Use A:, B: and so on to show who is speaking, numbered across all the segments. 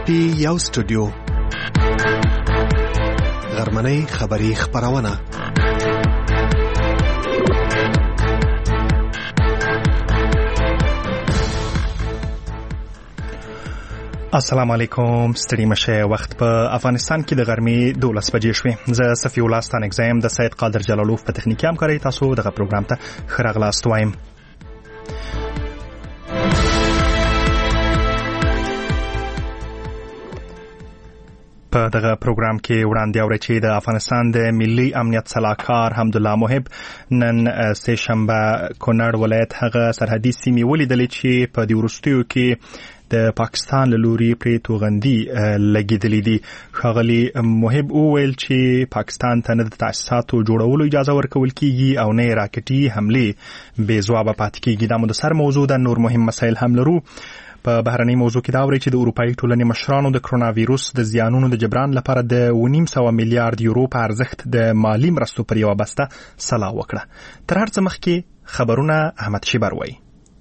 A: دی یو سټوډیو غرمنۍ خبری خبرونه السلام علیکم ستړي مشه وخت په افغانستان کې د غرمې 12 بجې شوې زه صفی الله ستان اگزایم د سید قادر جلالوف په تخنیکی همکاري تاسو دغه پروګرام ته خراغلاست وایم په دغه پروګرام کې وړاندې اورئ چې د افغانستان د ملي امنیت سلاکار حمدالله محب نن سه شنبه کونړ ولایت هغه سرحدي سیمې ولیدلې چې په دې وروستیو کې د پاکستان له لوري پرې توغندي لګیدلې دي. ښاغلي محب وویل چې پاکستان ته نه د تاسیساتو جوړولو اجازه ورکول کیږي او نه راکټي حملې بې ځوابه پاتې کیږي. دا مو د سر موضوع ده. نور مهم مسایل هم لرو. په بهرنۍ موضوع کې دا اوري چې د اروپایي ټولنې مشرانو د کرونا وایروس د زیانونو د جبران لپاره د 1.5 میلیارډ یورو په ارزښت د مالی مرستو پر یوه بسته سلا وکړه. تر هر څه مخکې خبرونه احمد شیبر وایي.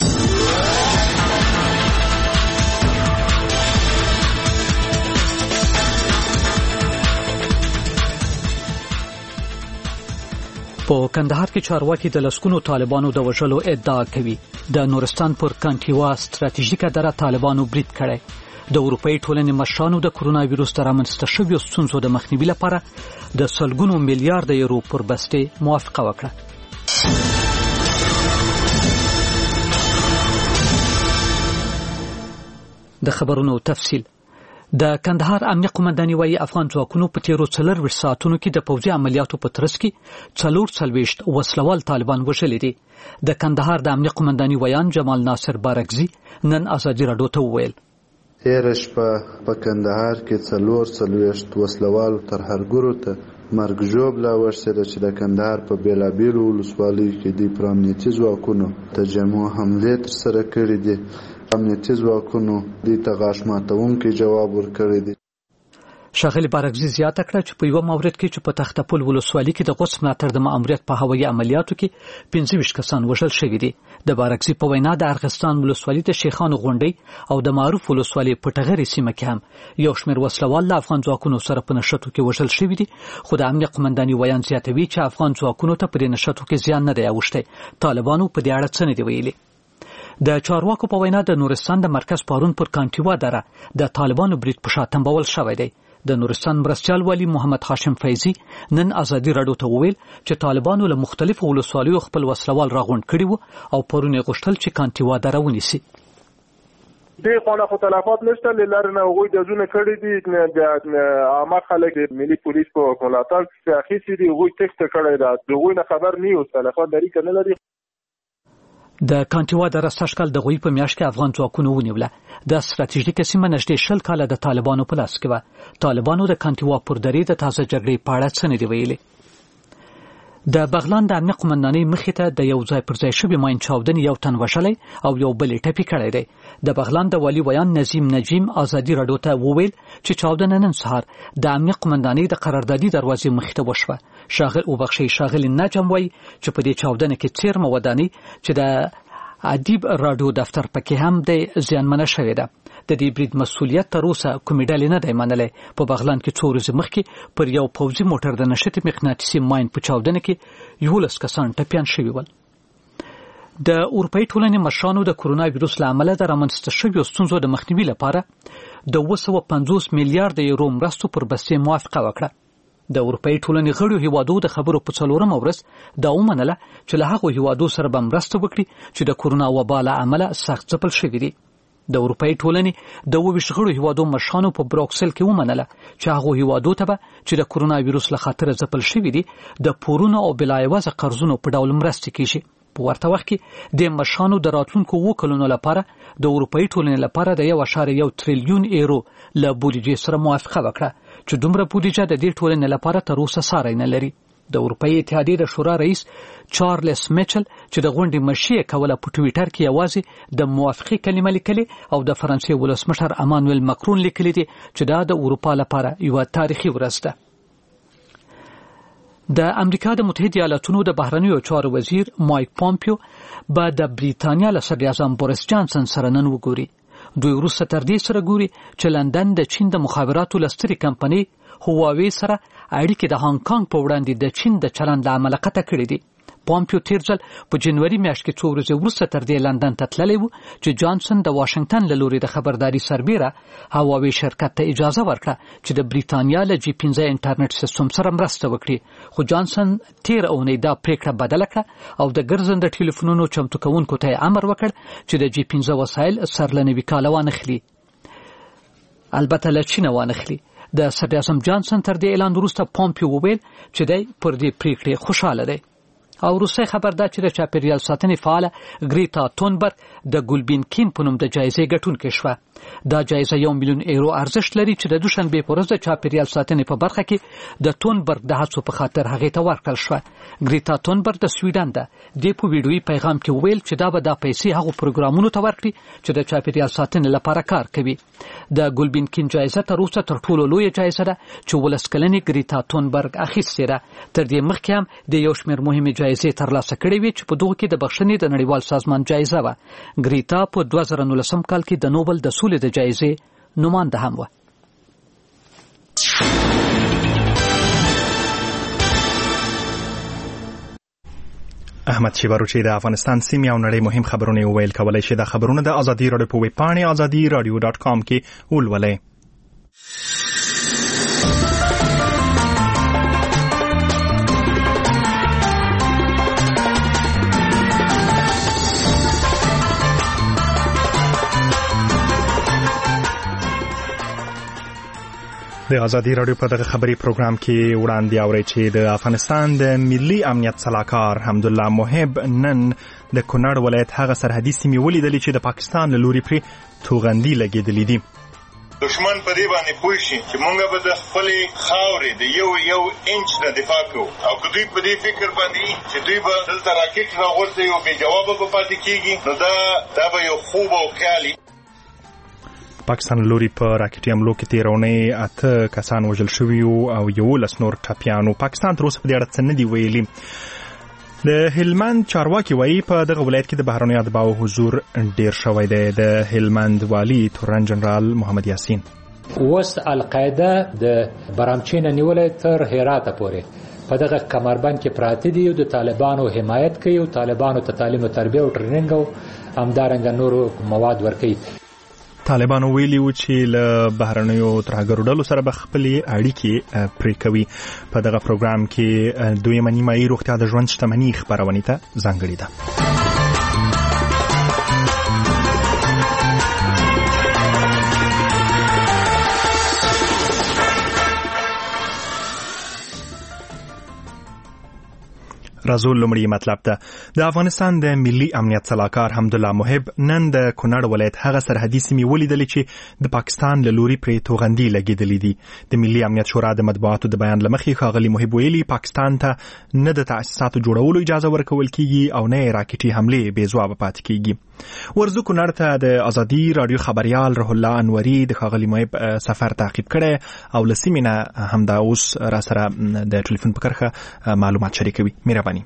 B: په کندهار کې چارواکي د لسکونو طالبانو د وژلو ادعا کوي. د نورستان پر کانټیوا ستراتیژیکه دره طالبانو برید کړی. د اروپایي ټولنې مشرانو د کرونا وایروس د رامنځته شویو ستونزو د مخنیوي لپاره د سلګونو میلیارډ یورو پر بسته موافقه وکړه. د خبرونو تفصیل. د کندهار امنیه قومنداني وايي افغان ځواکونو په تیرو 4 ساعتونو کې د پوځي عملیاتو په ترڅ کې 44 وسلوال طالبان وژلي دي. د کندهار د امنیه قومنداني ویان جمال ناصر بارکزي نن ازادي راډیو ته وویل
C: تیره شپه په کندهار کې 44 وسلوال ترهګرو ته مرګ ژوبله ورسېده چې د کندهار په بیلابیلو ولسوالیو کې د امنیتي ځواکونو تجمع حملې ترسره کړې دي. امنیتي ځواکونو دې ته غاښ ماتونکی جواب ورکړی دی.
B: ښاغلي بارکزي زیاته کړه چې په یو مورد کې چې په تختپل ولسوالۍ کې د غوڅ ملاتړ د ماموریت په هوایي عملیاتو کې 25 کسان وژل شوي دي. د بارکزي په وینا د ارغستان ولسوالۍ د شیخانو غونډۍ او د معروف ولسوالۍ په ټغرې سیمه کې هم یو شمېر وسلوال له افغان ځواکونو سره په نښتو کې وژل شوي دي. خو د امنیه قومنداني ویان زیاتوي چې افغان ځواکونو ته په دې نښتو کې زیان نه دی اوښتی. طالبانو په دې اړه څه نه دي ویلي. د چارواکو په وینا د نورستان د مرکز پارون پر کانټیوا دره د طالبانو برید په شا تنبول شوی دی. د نورستان مرستیال والی محمد هاشم فیضی نن ازادي راډیو ته وویل چې طالبانو له مختلفو ولسوالیو خپل وسلوال راغونډ کړي وو او پرون یې غوښتل چې کانټیوا دره ونیسي.
D: دې خونه خو تلفات نشته لاره نه هغوی د ځونه کړي دي د عامه خلک ملي پولیس په ملاتړ اخیستي دي. هغوی تخته کړی ده. دغوی نه خبر نه یو تلفات لري که نه لري.
B: د کانټیوا دره سږکال د غوی په میاشت کې افغان ځواکونو ونیوله. د ستراتیژیکه سیمه نږدې 20 کاله د طالبانو په لاس کې وه. طالبانو د کانټیوا پر درې د تازه جګړې په اړه څه نه دي ویلي. د بغلان د امنیه قومندانۍ مخې ته د یو ځای پر ځای شوي ماین چاودنې یو تن وژلی او یو بل یې ټپي کړی دی. د بغلان د والي ویان نظیم نجیم ازادي راډیو ته وویل چې چاودنه نن سهار د امنیه قومندانۍ د قراردادي دروازې مخې ته وشوه. ښاغلي نجم وایي چې په دې چاودنه کې څیرمه ودانۍ چې د ادیب راډیو دفتر پکې هم د زیانمنه شوې ده. د دې برید مسؤلیت تر اوسه کومې ډلې نه دی منلی. په بغلان کې 2 ورځې مخکې پر یو پوځي موټر د نښتې مقناطیسي ماین په چاودنه کې 11 کسان ټپیان شوي ول. د اروپایي ټولنې مشرانو د کرونا وایروس له امله د رامنځته شویو ستونزو د مخنیوي لپاره د 250 میلیارډ یورو مرستو پر بستې موافقه وکړه. د اروپایي ټولنې غړو هیوادو د خبرو په 4مه ورځ دا ومنله چې له هغو هیوادو سره به مرسته وکړي چې د کرونا وبا له امله سخت ځپل شوي دي. د اروپایي ټولنې د 22 غړو هیوادو مشرانو په بروکسل کې ومنله چې هغو هیوادو ته به چې د کرونا وایروس له خطره ځپل شوي دي د پورونو او بلایوازه قرضونو په ډول مرستې کیږي. په ورته وخت کې د مشرانو د راتلونکو 2 کلونو لپاره د اروپایي ټولنې لپاره د 1.1 تریلیون یورو له بودیجې سره موافقه وکړه چې دومره بودیجه د دې ټولنې لپاره تر اوسه ساری نه لري. د اروپایي اتحادیې د شورا رئیس چارلز میچل چې د غونډې مشري کوله په ټویټر کې یوازې د موافقې کلمه لیکلې او د فرانسې ولسمشر امانویل ماکرون لیکلي دي چې دا د اروپا لپاره یو تاریخي ورځ ده. د امریکا د متحده ایالاتونو د بهرنیو چارو وزیر مایک پامپیو به د بریتانیا له صدراعظم بوریس جانسن سره نن وګوري. دوی وروسته تر دې سره ګوري چې لندن د چین د مخابراتو لستري کمپنۍ هواوی سره اړیکې د هانګ کانګ په وړاندې د چین د چلند له امله قطع کړې دي. پامپیو تیر ځل په جنوري میاشت کې 2 ورځې وروسته تر دې لندن ته تللی و چې جانسن د واشنگټن له لوري د خبرداري سربیره هواوی شرکت ته اجازه ورکړه چې د بریتانیا له G15 انټرنیټ سیستم سره مرسته وکړي، خو جانسن تیر اونۍ دا پریکړه بدله کړه او د ګرځنده ټلیفونونو چمتو کوونکو ته امر وکړ چې د G15 وسایل سر له نوي کال وانخلي، البته له چین وانخلي. د صدر اعظم جانسن تر دې اعلان وروسته پامپیو وویل چې دی پر دې پریکړې خوشاله دی. او روسي خبر دا چې د چاپیریال ساتنې فعاله ګریتا تونبرګ د ګلبین کین په نوم د جایزې ګټونکې شوه. دا جایزه 1 میلیون یورو ارزښت لري چې د دوشنبه په ورځ د چاپیریال ساتنې په برخه کې د تونبرګ د هڅو په خاطر هغه ته ورکړل شوه. ګریتا تونبرګ د سویډن ده. د په ویډیوي پیغام کې ویل چې دا به د پیسې هغه پروګرامونو ته ورکړي چې د چاپیریال ساتنې لپاره کار کوي. د ګلبین کین جایزه تر اوسه تر ټولو لوی جایزه ده چې ولسکلنې ګریتا تونبرګ اخیستې ده. تر دې مخکې هم د یو شمېر مهمه جایزې ترلاسه کړې وې چې په دغه کې د بخښنې د نړیوال سازمان جایزه وه. ګریتا په 2019 کال کې د نوبل د سولې د جایزې نماینده هم وه.
A: احمد شیباروچی د افغانستان سیمې او نړۍ مهم خبرونه ویل کولای شي. د خبرونه د ازادي رادیو په ویب پاڼه azadiradio.com کې ولولئ. د ازادي رادیو په دغه خبري پروګرام کې وړاندې اورئ چې د افغانستان د ملي امنیت صلاحکار حمدالله محب نن د کونړ ولایت هغه سرحدي سیمې ولیدلې چې د پاکستان له لوري پرې توغندي لګېدلې دي.
E: دشمن په دې باندې پوه شي چې مونږ به د خپلې خاورې د یو انچ نه دفاع کوو او که دوی په دې فکر باندې چې دوی به دلته راکټ راغورځوي او بې جوابه به پاتې کېږي، نو دا به یو خوب او خیالي.
A: پاکستان لوري په راکټي حملو کې تیرونې 8 کسان وژل شوي او 11 نور ټپیانو. پاکستان تر اوسه په دې اړه څه نه دی ویلي. د هلمند چارواکي وایي په دغه ولایت کې د بهرنیو اتباعو حضور ډیر شوی دی. د هلمند والي تورن جنرال محمد یاسین
F: اوس القاعده د برامچین نیولې تر هرات پورې په دغه کمربند کې پراته دي او د طالبانو حمایت کوي او طالبانو ته تعلیم او تربیه او ټریننګ او همدارنګه نورو مواد ورکوي.
A: طالبانو ویلي و چې له بهرنیو ترهګرو ډلو سره به خپلې اړیکې پرې کوي. په دغه پروګرام کې دویمه نیمایي روغتیا د ژوند شتمني خپرونې ته ځانګړې ده. راځو لومړی مطلب ته. د افغانستان د ملي امنیت صلاحکار حمدالله محب نن د کونړ ولایت هغه سرحدي سیمې ولیدلې چې د پاکستان له لوري پرې توغندي لګېدلې دي. د ملي امنیت شورا د مطبوعاتو د بیان له مخې ښاغلي محب ویلي پاکستان ته نه د تاسیساتو جوړولو اجازه ورکول کیږي او نه راکټي حملې بې ځوابه پاتې کیږي. ورزو کونړ ته د ازادي رادیو خبريال روح الله انوري د ښاغلي محب سفر تعقیب کړي او له سیمې نه همدا اوس را سره د ټلیفون په کرښه معلومات شریکوي. مهرباني.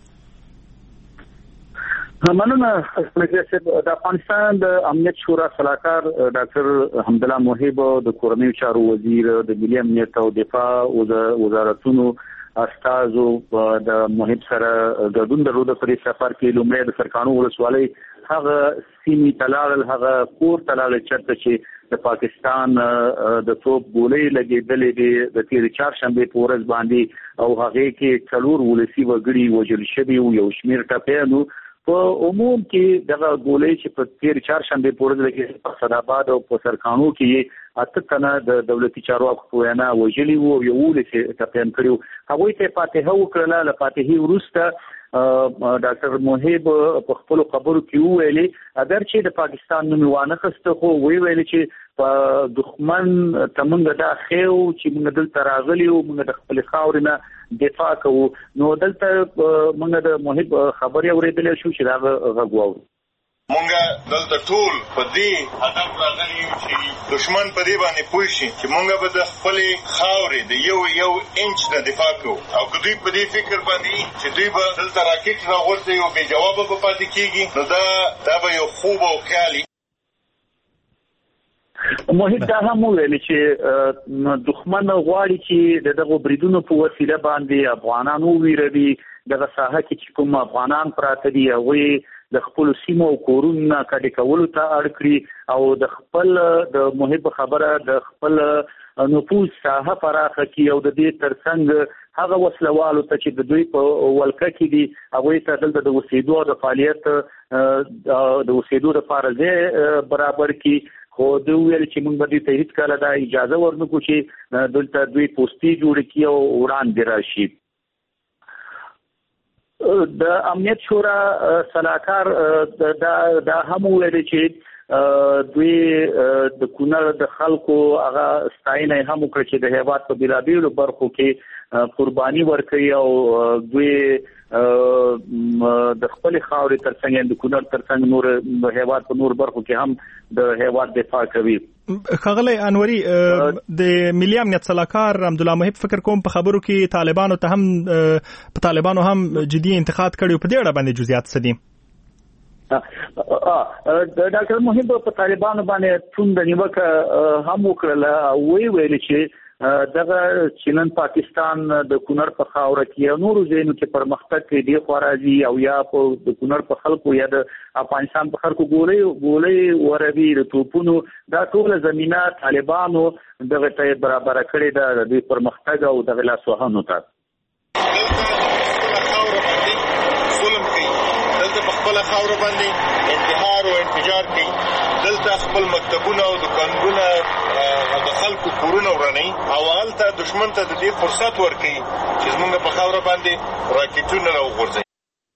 G: مننه. د افغانستان د امنیت شورا صلاحکار ډاکټر حمدالله محب د کورنیو چارو وزیر د ملي امنیت او دفاع وزارتونو استازو د محب سره ګډون درلود. په سفر کې لومړی د سرکانو ولسوالۍ هغه سیمې تلاړل، هغه کور تلاړل چرته چې د پاکستان د توپ ګولۍ لګېدلې دي د تیر چهارشنبه په ورځ باندې او هغه کې 4 ولسي وګړي وژل شوي او یو شمېر ټپیانو. په عموم کې دغه ګولۍ چې په تیر چهارشنبه په ورځ کې په صداباد او په سرکانو کې 8 تنه د دولتي چارواکو په وینا وژلي وو او یو ولسي ټپیان کړي. هغوی ته فاتحه وکړله. له فاتحې وروسته ډاکټر محب په خپل خبرو کې ویلي اگر چې د پاکستان نوم وانه خسته خو ویلي چې په دښمن تمنګ دا خېو چې موږ دلته راغلي او موږ د خپل خاورې نه دفاع کوو. نو دلته موږ د محب خبرې اورېدلې شو چې دا غوښو
E: مونږه دلته ټول په دې هدف راغلي یو چې دشمن په دې باندې پوه شي چې مونږه به د خپلې خاورې د یو انچ نه دفاع کوو او که دوی په دې فکر باندې چې دوی به دلته راکټ راغورځوي او بې جوابه به پاتې کېږي، نو دا به یو خوب او خیالي.
G: موهب دا هم ویل چې دښمن غواړي چې دغه بریدونو په وسیله باندې افغانان وویروي، دغه ساحه کې چې کوم افغانان پراته دي هغه د خپل سیمو او کورونو کډې کولو ته اړ کړي او د خپل د موهب خبره د خپل نفوذ ساحه پراخه کړي او د دې ترڅنګ هغه وسلوالو ته چې د دوی په ولکه کې دي هغه ته دلته د اوسېدو او د فعالیت د اوسېدو لپاره ځای برابر کړي. خو دوی ویل چې موږ به دې ته هیڅ کله دا اجازه ورنکړو چې دلته دوی پوستې جوړې کړي او وړاندې راشي. د امنیت شورا صلاحکار دا هم ویل چې دوی د کونړ د خلکو هغه ستاینه هم وکړه چې د هیواد په بیلابیلو برخو کې قرباني ورکړي او دوی د خپل خاورې ترڅنګ د کونړ ترڅنګ نور هیواد په نور برخو کې هم د هیواد دفاع کوي.
A: ښاغلی انوري، د ملي امنیت صلاحکار حمدالله موهب فکر کوم په خبرو کې طالبانو هم جدي انتقاد کړی، په دې اړه باندې جزئیات څه دي؟
G: ډاکټر موهب په طالبانو باندې څومره نیوکه هم وکړله، ویل چې دغه چینن پاکستان د کونړ په خاوره کې نورو ځایونو کې پرمختګ کوي دی خو راځي او یا په د کونړ په خلکو یا د افغانستان په خلکو ګولې وروي د توپونو دا ټول زمينه طالبانو دغه ته برابر کړي ده د پرمختګ او د لاسوهانو ته.
E: دلته په خپل خاوره باندې انتحار او انفجار کوي، دلته خپل مکتبونه او دکانونه او د خلکو کورونه ورني او هلته دشمن ته د دې فرصت ورکوي چې زموږ په خاوره باندې راکټونه راوغورځوي.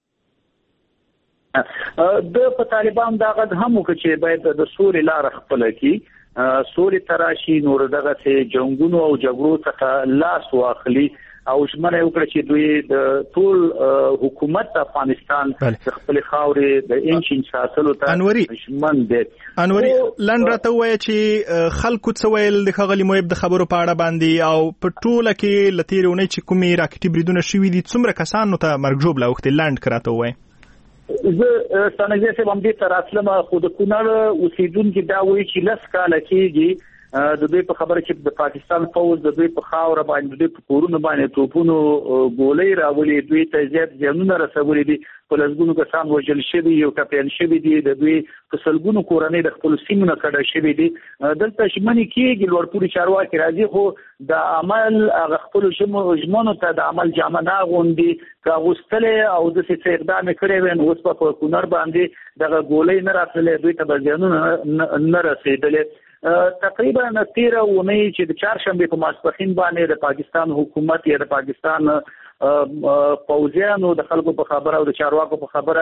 G: د په طالبان دا غږ هم وکړي چې باید د سولې لار خپل کړي، سولې تراشي نور دغه سه جنگونو او جګړو څخه لاس واخلي او ژمنه وکړه چې دوی د ټول حکومت افغانستان د خپل خاورې د انچ ساتلو ته ژمن دي.
A: انوري لنډ راته وایي چې خلکو څه ویل د ښاغلي موهب د خبرو په اړه باندې او په ټوله کې له تېرې اونۍ چې کومې راکټي بریدونه شوي دي څومره کسانو ته مرګ ژوبله اوښتې؟ لنډ که راته ووایي.
G: زه ستانګزی صاحب همدې ته راتلم، خو د کونړ اوسېدونکي دا وایي چې 10 کاله کېږي د دوی په خبره چې د پاکستان فوج د دوی په خاوره باندې د کورونو باندې توپونو ګولې راولي، دوی ته زیات ځانونه رسولي دي، په لږونو کسان وژل شوي یو ټپیان شوي دي، د دوی په سلګونو کورنۍ د خپل سیمونو کډه شوي دي. دلته ژمنې کېږي لوړپوړي چارواکي راځي خو د عمل هغه خپل ژمنو ته د عمل جامه نه اغوندي که اغوستلې او داسې څه اقدام یې کړی وی نو اوس په کونړ باندې دغه ګولۍ نه راتللې، دوی ته به زیانونه نه رسېدلې. تقریبا 13 اونۍ چې د چهارشنبې په ماسپښین باندې د پاکستان حکومت یا د پاکستان پوځیانو د خلکو په خبره او د چارواکو په خبره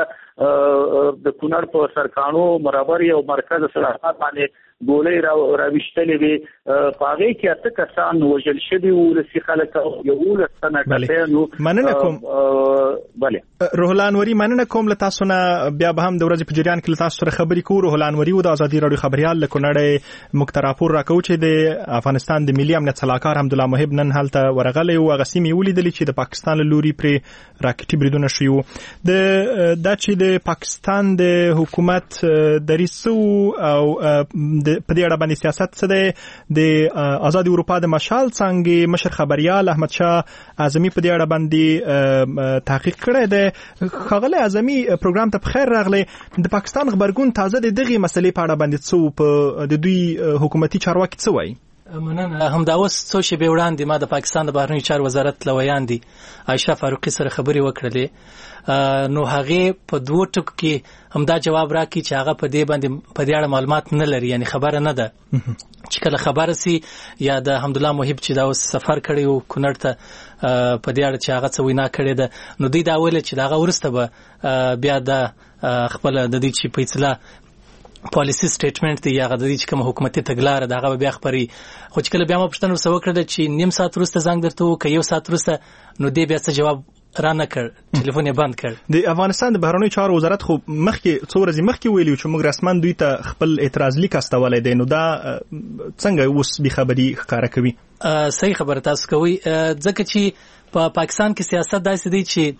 G: د کونړ په سرکانو مرابر او مرکز صلاحات باندې ګولۍ راويشتلې وي، په هغه کې اته کسان وژل شوي وو، لسی خلک یو لسنه کسانو.
A: مننه کوم روح الله انوري، مننه کوم له تاسو نه. بیا به هم د ورځې په جریان کې له تاسو سره خبرې کوو. روح الله انوري و د ازادي راډیو خبريال له کونړ موږ ته راپور راکوي چې د افغانستان د ملي امنیت صلاحکار حمدالله موهب نن هلته ورغلی و، هغه سیمې ولیدلې چې د پاکستان له لوري پرې راکټي بریدونه شوي وو. دا چې د پاکستان د حکومت دریځ او په دې اړه باندې سیاست څه دی، د آزادي اروپا د مشال څنګه مشر خبريال احمد شاه اعظمي په دې اړه باندې تحقیق کړی دی. ښاغلی اعظمي پروګرام ته بخیر راغلی. د پاکستان خبرګون تازه د دغه مسلې په اړه باندې څه په د دوی حکومتي چارواکي څه وایي؟
H: مننه. همدا اوس څو شېبې وړاندې ما د پاکستان د بهرنیو چارو وزارت لویان دي عایشه فاروقي سره خبرې وکړلې، نو هغه په دوه ټکو کې همدا جواب راکړي چې هغه په دې باندې په دې اړه معلومات نه لري، یعنی خبره نه ده چې کله خبره سي یا د حمدالله موهب چې دا اوس سفر کړی و کونړ ته په دې اړه چې هغه څه وینا کړې ده، نو دوی دا ویل چې دا ورسته به بیا د خپل د دې چې په اصطلاح پالیسی سټیټمنټ دی یا غوډي چې کوم حکومتي تګلارې دا غو بیا خبري، خو چې کله بیا ما پښتنه وسو کړل چې نیم ساعت وروسته زنګ درته وکړ، یو ساعت وروسته، نو دې بیا څه جواب را نه کړ، ټلیفون یې بند کړ.
A: د افغانستان د بهرنیو چارو وزارت خو مخکې څو ورځې مخکې ویلي چې موږ رسمن دوی ته خپل اعتراض لیک استولای دی، نو دا څنګه اوس به خبري ښکارا کوي؟
H: صحیح خبره تاسو کوي، ځکه چې په پاکستان کې سیاست داسې دی چې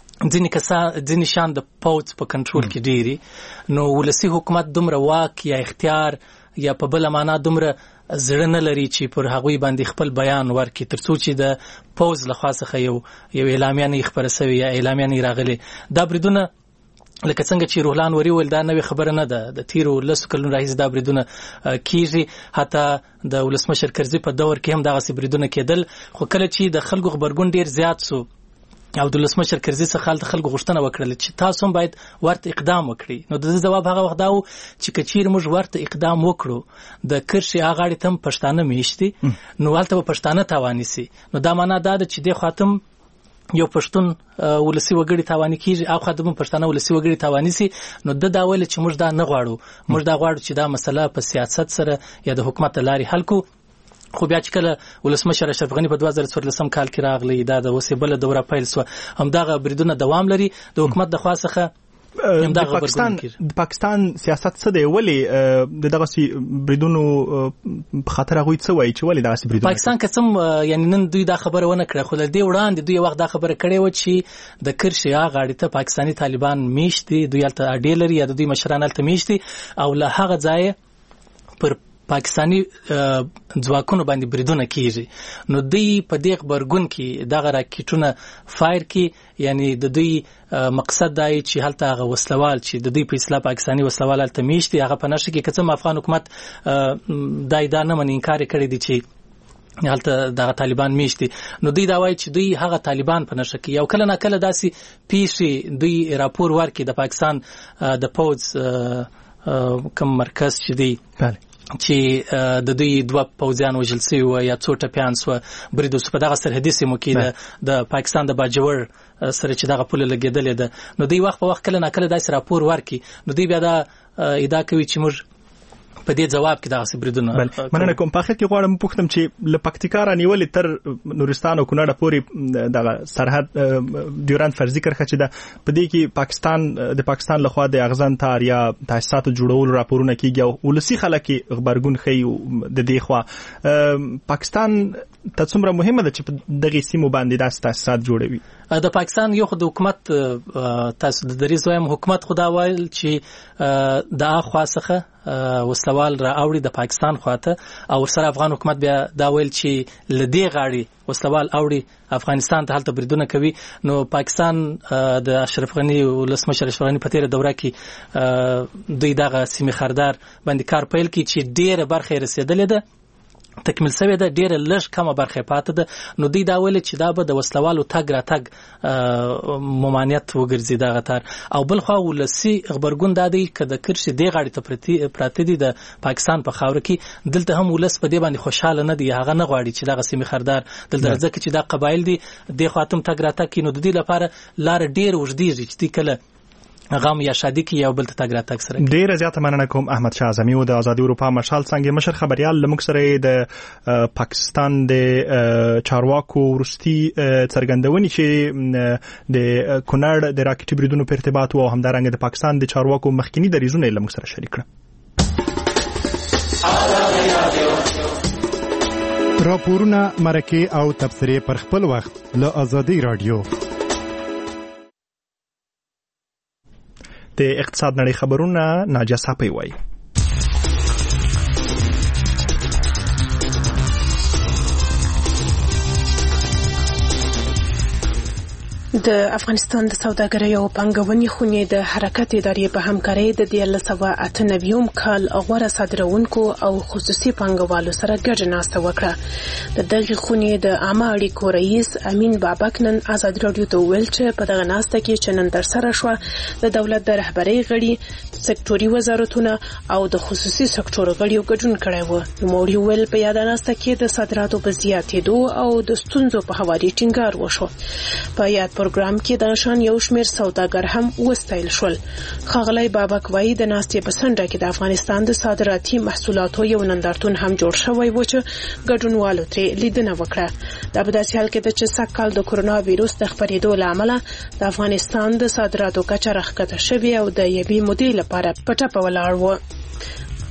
H: ځینې شان د پوځ په کنټرول کې ډیری، نو ولسی حکومت دومره واک یا اختیار یا په بل معنا دومره زړه نه لري چې پر هغوی باندې خپل بیان ورکړي ترڅو چې د پوز لخوا څخه یو اعلامیه نه خبره شوی یا اعلامیه نه راغلي. دا بریدونه لکه څنګه چې روحلان وری ول دا نوې خبره نه ده، د تیرو 10 کلونو راهیسې دا بریدونه کیږي. حتی د ولسمشر کرزي په دور کې هم دغه بریدونه کېدل، خو کله چې د خلکو خبرګون ډیر زیات سو او د ولسمشر کرزي څخه د خلکو غوښتنه وکړل چې تاسو هم باید ورته اقدام وکړئ، نو د جواب هغه وخت دا و چې کچیر موږ ورته اقدام وکړو د کرشي اغاړي تم پښتانه میشتي نو ولته پښتانه تواني سي. نو دا معنا دا چې د خاتم یو پښتون ولسی وګړي تواني کیږي او خدمت پښتانه ولسی وګړي تواني سي. نو د دا ویل چې موږ دا نه غواړو، موږ دا غواړو چې دا مسله په سیاست سره یا د حکومت لاري حل کو. خو بیا چې کله ولسمشر اشرف غنی په 2014 کال کې راغلی، دا د وسیبله دوره پیل سو، هم دغه بریدونه دوام لري د حکومت د خاصه
A: د پاکستان سیاست څه دی، ولی دغه سی بریدونو په خاطر غوي څه وایي چې ولی دغه بریدونه
H: پاکستان قسم یعنی نن دوی دا خبره ونه کړه، خو د دې وړاندې دوی وخت دا خبره کړې و چې د کرشي غاړي ته پاکستاني طالبان میشتي، دوی الته اډیلر یا د دوی مشران الته میشتي او له هغه ځای پر پاکستانی ځواکونو باندې بریدونه کیږي. نو دوی په دې خبرګون کې دغه راکټونه فایر کی، یعنی د دوی مقصد دی چې هلته هغه وسلوال چې د دوی په اصطلاح پاکستانی وسلوال هلته میشتي هغه په نشه کې کڅم افغان حکومت دا نه من انکار کړی دی چې هلته دغه طالبان میشتي. نو دوی دا وایي چې دوی هغه طالبان په نشه کې یو کله نه کله داسې پیښې دوی راپور ورکړي د پاکستان د پوز کوم مرکز چې دی چې د دوی 2 پوځیان وژل شوي و یا څو ټپیان سو برید وسو په دغه سرحدي سیمو کې د پاکستان د باجوړ سره چې دغه پوله لګېدلې ده. نو دوی وخت په وخت کله نه کله داسې راپور ورکړي، نو دوی بیا دا ادعا کوي چې موږ په دې جواب کې دغه بریدونه
A: مننه کوم. په اخر کې غواړم پوښتم چې له پکتیکا رانیولې تر نورستان او کونړ پورې دغه سرحد ډیورند فرضي کرخه چې ده په دې کې د پاکستان لخوا د اغزن تار یا تاسیسات جوړول راپورونه کیږي او ولسی خلک خبرګون خي د دې خوا پاکستان ته څومره مهمه ده چې په دغه سیمو باندې د تاسیسات جوړوي.
H: د پاکستان یو خو د حکومت تاسو د دریز وایم حکومت خدا وایل چې د اخواسخه وسلوال را اوړي د پاکستان خواته او سره افغان حکومت بیا دا ویل چې لدی غاړي وسلوال اوړي افغانستان ته هلته بریدونه کوي. نو پاکستان د اشرف غنی ولسمشر اشرف غنی په تیر دوره کې دوی دغه سیمه خردار باندې کار پیل کی چې ډیره برخه رسیدلې ده، تکمیل شوی ده، ډیره لږ کمه برخه پاتې ده. نو دوی دا ویل چې دا به د وسلوالو تګ را تګ ممانعت وګرځي دغه تار. او بل خو ولسی خبرګون دا دی چې د کرشي دی غاړي ته پراته دي د پاکستان په خاور کې، دلته هم ولس په دې باندې خوشاله نه دی، هغه نه غواړي چې دغه سیمه خردار دلته ځکه چې دا قبایل دي د خاتم تګ را تګ کې، نو د دې لپاره لار ډیر وژديږي چې کله غم یا شادي کې یو بل ته تګ را تګ سره.
A: ډیره زیاته مننه کوم احمد شاه اعظمي او د آزادي اروپا مشال څنګه مشر خبريال لمک سره د پاکستان د چارواکو ورستي څرګندونې چې د کونړ د راکټي بریدونو په ارتباط او همدارنګه د پاکستان د چارواکو مخکنی دریزونه لمک سره شریک کړه.
I: راپورونه مرکه او تبصره پر خپل وخت له آزادي رادیو.
A: د اقتصاد نړۍ خبرونه ناجا صاحب وایي.
J: د افغانستان د سوداګرۍ او پانګونې خونې د حرکت ادارې په همکارۍ د 1998 کال غوړه صادرونکو او خصوصي پانګوالو سره ګډه ناسته وکړه. د دغه خونې د عامه اړیکو رئیس امین بابک نن آزاد رادیو ته ویل چې په دغه ناسته کې چې نن ترسره شوه د دولت د رهبرۍ غړي، سکتوري وزارتونه او د خصوصي سکتور غړي ګډون کړی و. نوموړي ویل په یاد ناسته کې د صادراتو په زیاتېدو او د ستونزو په هواري ټینګار وشو. په یاد پروګرام کې د شان یو شمېر سوداګر هم وستایل شول. ښاغلی بابک وایي د ناستې په څنډه کې د افغانستان د صادراتي محصولاتو یو نندارتون هم جوړ شوی و چې ګډونوالو ترې لیدنه وکړه. دا په داسې حال کې ده چې سږ کال د کرونا ویروس د خپرېدو له امله د افغانستان د صادراتو کچه راښکته شوې او د یوې مودې لپاره په ټپه ولاړ و.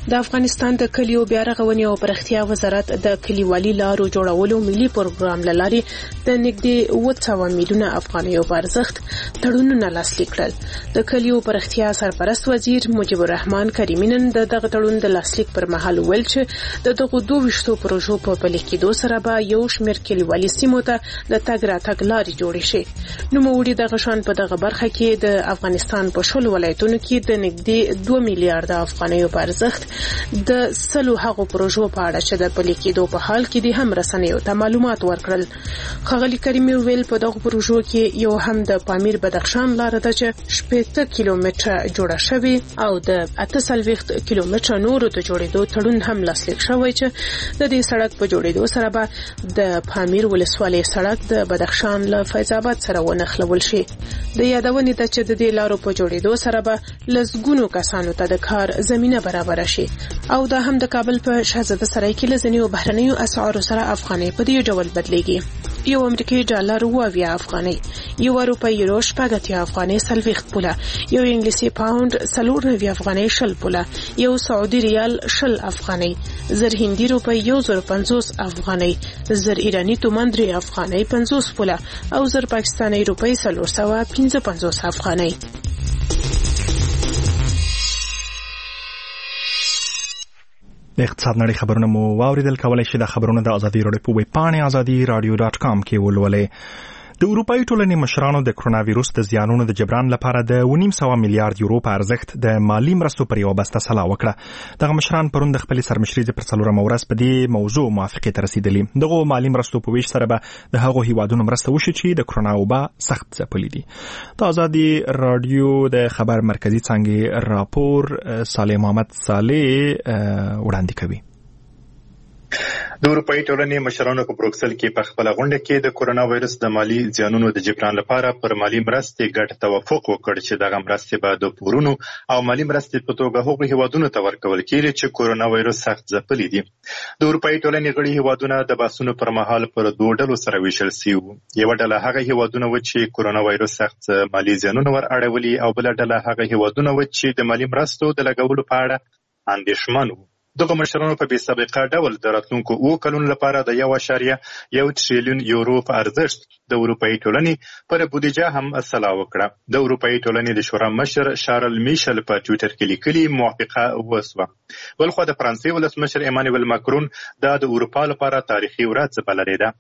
J: د افغانستان د کلیو بیا رغونې او پرختیا وزارت د کلیوالي لارو جوړولو ملي پروګرام لاري د نږدې 200 میلیونه افغانیو په ارزښت تړونونه لاسلیک کړل. د کلیو پرختیا سرپرست وزیر مجيب الرحمن کریمی نن دغه تړون د لاسلیک پر مهال ویل چې دغه 22 پروژو په پلي کېدو سره به یو شمېر کلیوالي سیمو ته د تګ راتګ لارې جوړې شي. نو موږ دغه شان په دغه برخه کې د افغانستان په شل ولایتونو کې د نږدې 2 میلیارډ افغانیو په ارزښت د سلو هغو پروژو په اړه چې د پلي کېدو په حال کې دي هم رسنیو ته معلومات ورکړل. ښاغلي کریمي ویل په دغه پروژو کې یو هم د پامیر بدخشان لار ده چې 80 کیلومتره جوړه شوی او د 48 کیلومتره نورو ته جوړېدو تړون هم لاسلیک شوی چې د دې سړک په جوړېدو سره به د پامیر ولسوالۍ سړک د بدخشان له فیض آباد سره ونښلول شي. د یادونې ده چې د دې لارو په جوړېدو سره به لسګونو کسانو ته د کار زمينه برابر شي او دا هم د کابل په شهزاده سرای کې لزنیو بهرنیو اسعارو سره افغاني په دې ډول بدلېږي. یو امریکایي ډالر 2 افغاني، یو اروپایي یورو 80 افغاني 30 پوله، یو انګلیسي پاوند 94 افغاني 60 پوله، یو سعودي ریال 60 افغاني، زر هندي روپۍ 1050 افغاني، زر ایرانی تومان 3 افغاني 50 پوله او زر پاکستاني روپۍ 455 افغاني.
A: د اقتصاد نړۍ خبرونه مو واوریدل. کولای شئ د خبرونو د ازادي راډیو په ویب پاڼه azadi.radio.com کې ولولئ. د اروپאי ټولنې مشرانو د کرونا وایروس د زیانونو د جبران لپاره د 1.5 میلیارډ یورو په ارزښت د مالی مرستو پر یو بسته سلا وکړه. دغه مشران پرون د خپل سرمشري پر څلورمه ورځ په دې موضوع موافقه ته رسیدلی. دغه مالی مرستو په ویش سره به د هغو هیوادونو مرسته وشي چې د کرونا وبا سخت ځپلي دي. د ازادي رادیو د خبر مرکزی څنګه راپور صالح محمد صالح وړاندې کوي.
K: د اروپאי ټولنې مشرانو په بروکسل کې په خپل غونډه کې د کرونا وایرس د مالی زیانونو د جبران لپاره پر مالی مرستې ګډ توافق وکړ چې دغه مرستې به د پورونو او مالی مرستې په توګه هغو هیوادونو ته ورکول کېږي چې کرونا وایرس سخت ځپلي دي. د اروپאי ټولنې غړي هیوادونه د بحثونو پر مهال پر دوه ډلو سره ویشل شوي. یو ډله هغه هیوادونه و چې کرونا وایرس سخت مالی زیانونه ور اړولي او بل ډله هغه هیوادونه و چې د مالی مرستو د لګولو په اړه اندېښمن وو. دغه مشرانو په بې سابقه ډول د راتلونکو 2 کلونو لپاره د 1.1 تریلیون یورو په ارزښت د اروپאי ټولنې پر بودیجه هم سلا وکړه. د اروپאי ټولنې د شورا مشر شارل میشل په ټوئیټر کې لیکلي موافقه وسوه. بلخو د فرانسې ولسمشر ایمانوئل ماکرون دا د اروپا لپاره تاریخي ورځ بللې ده.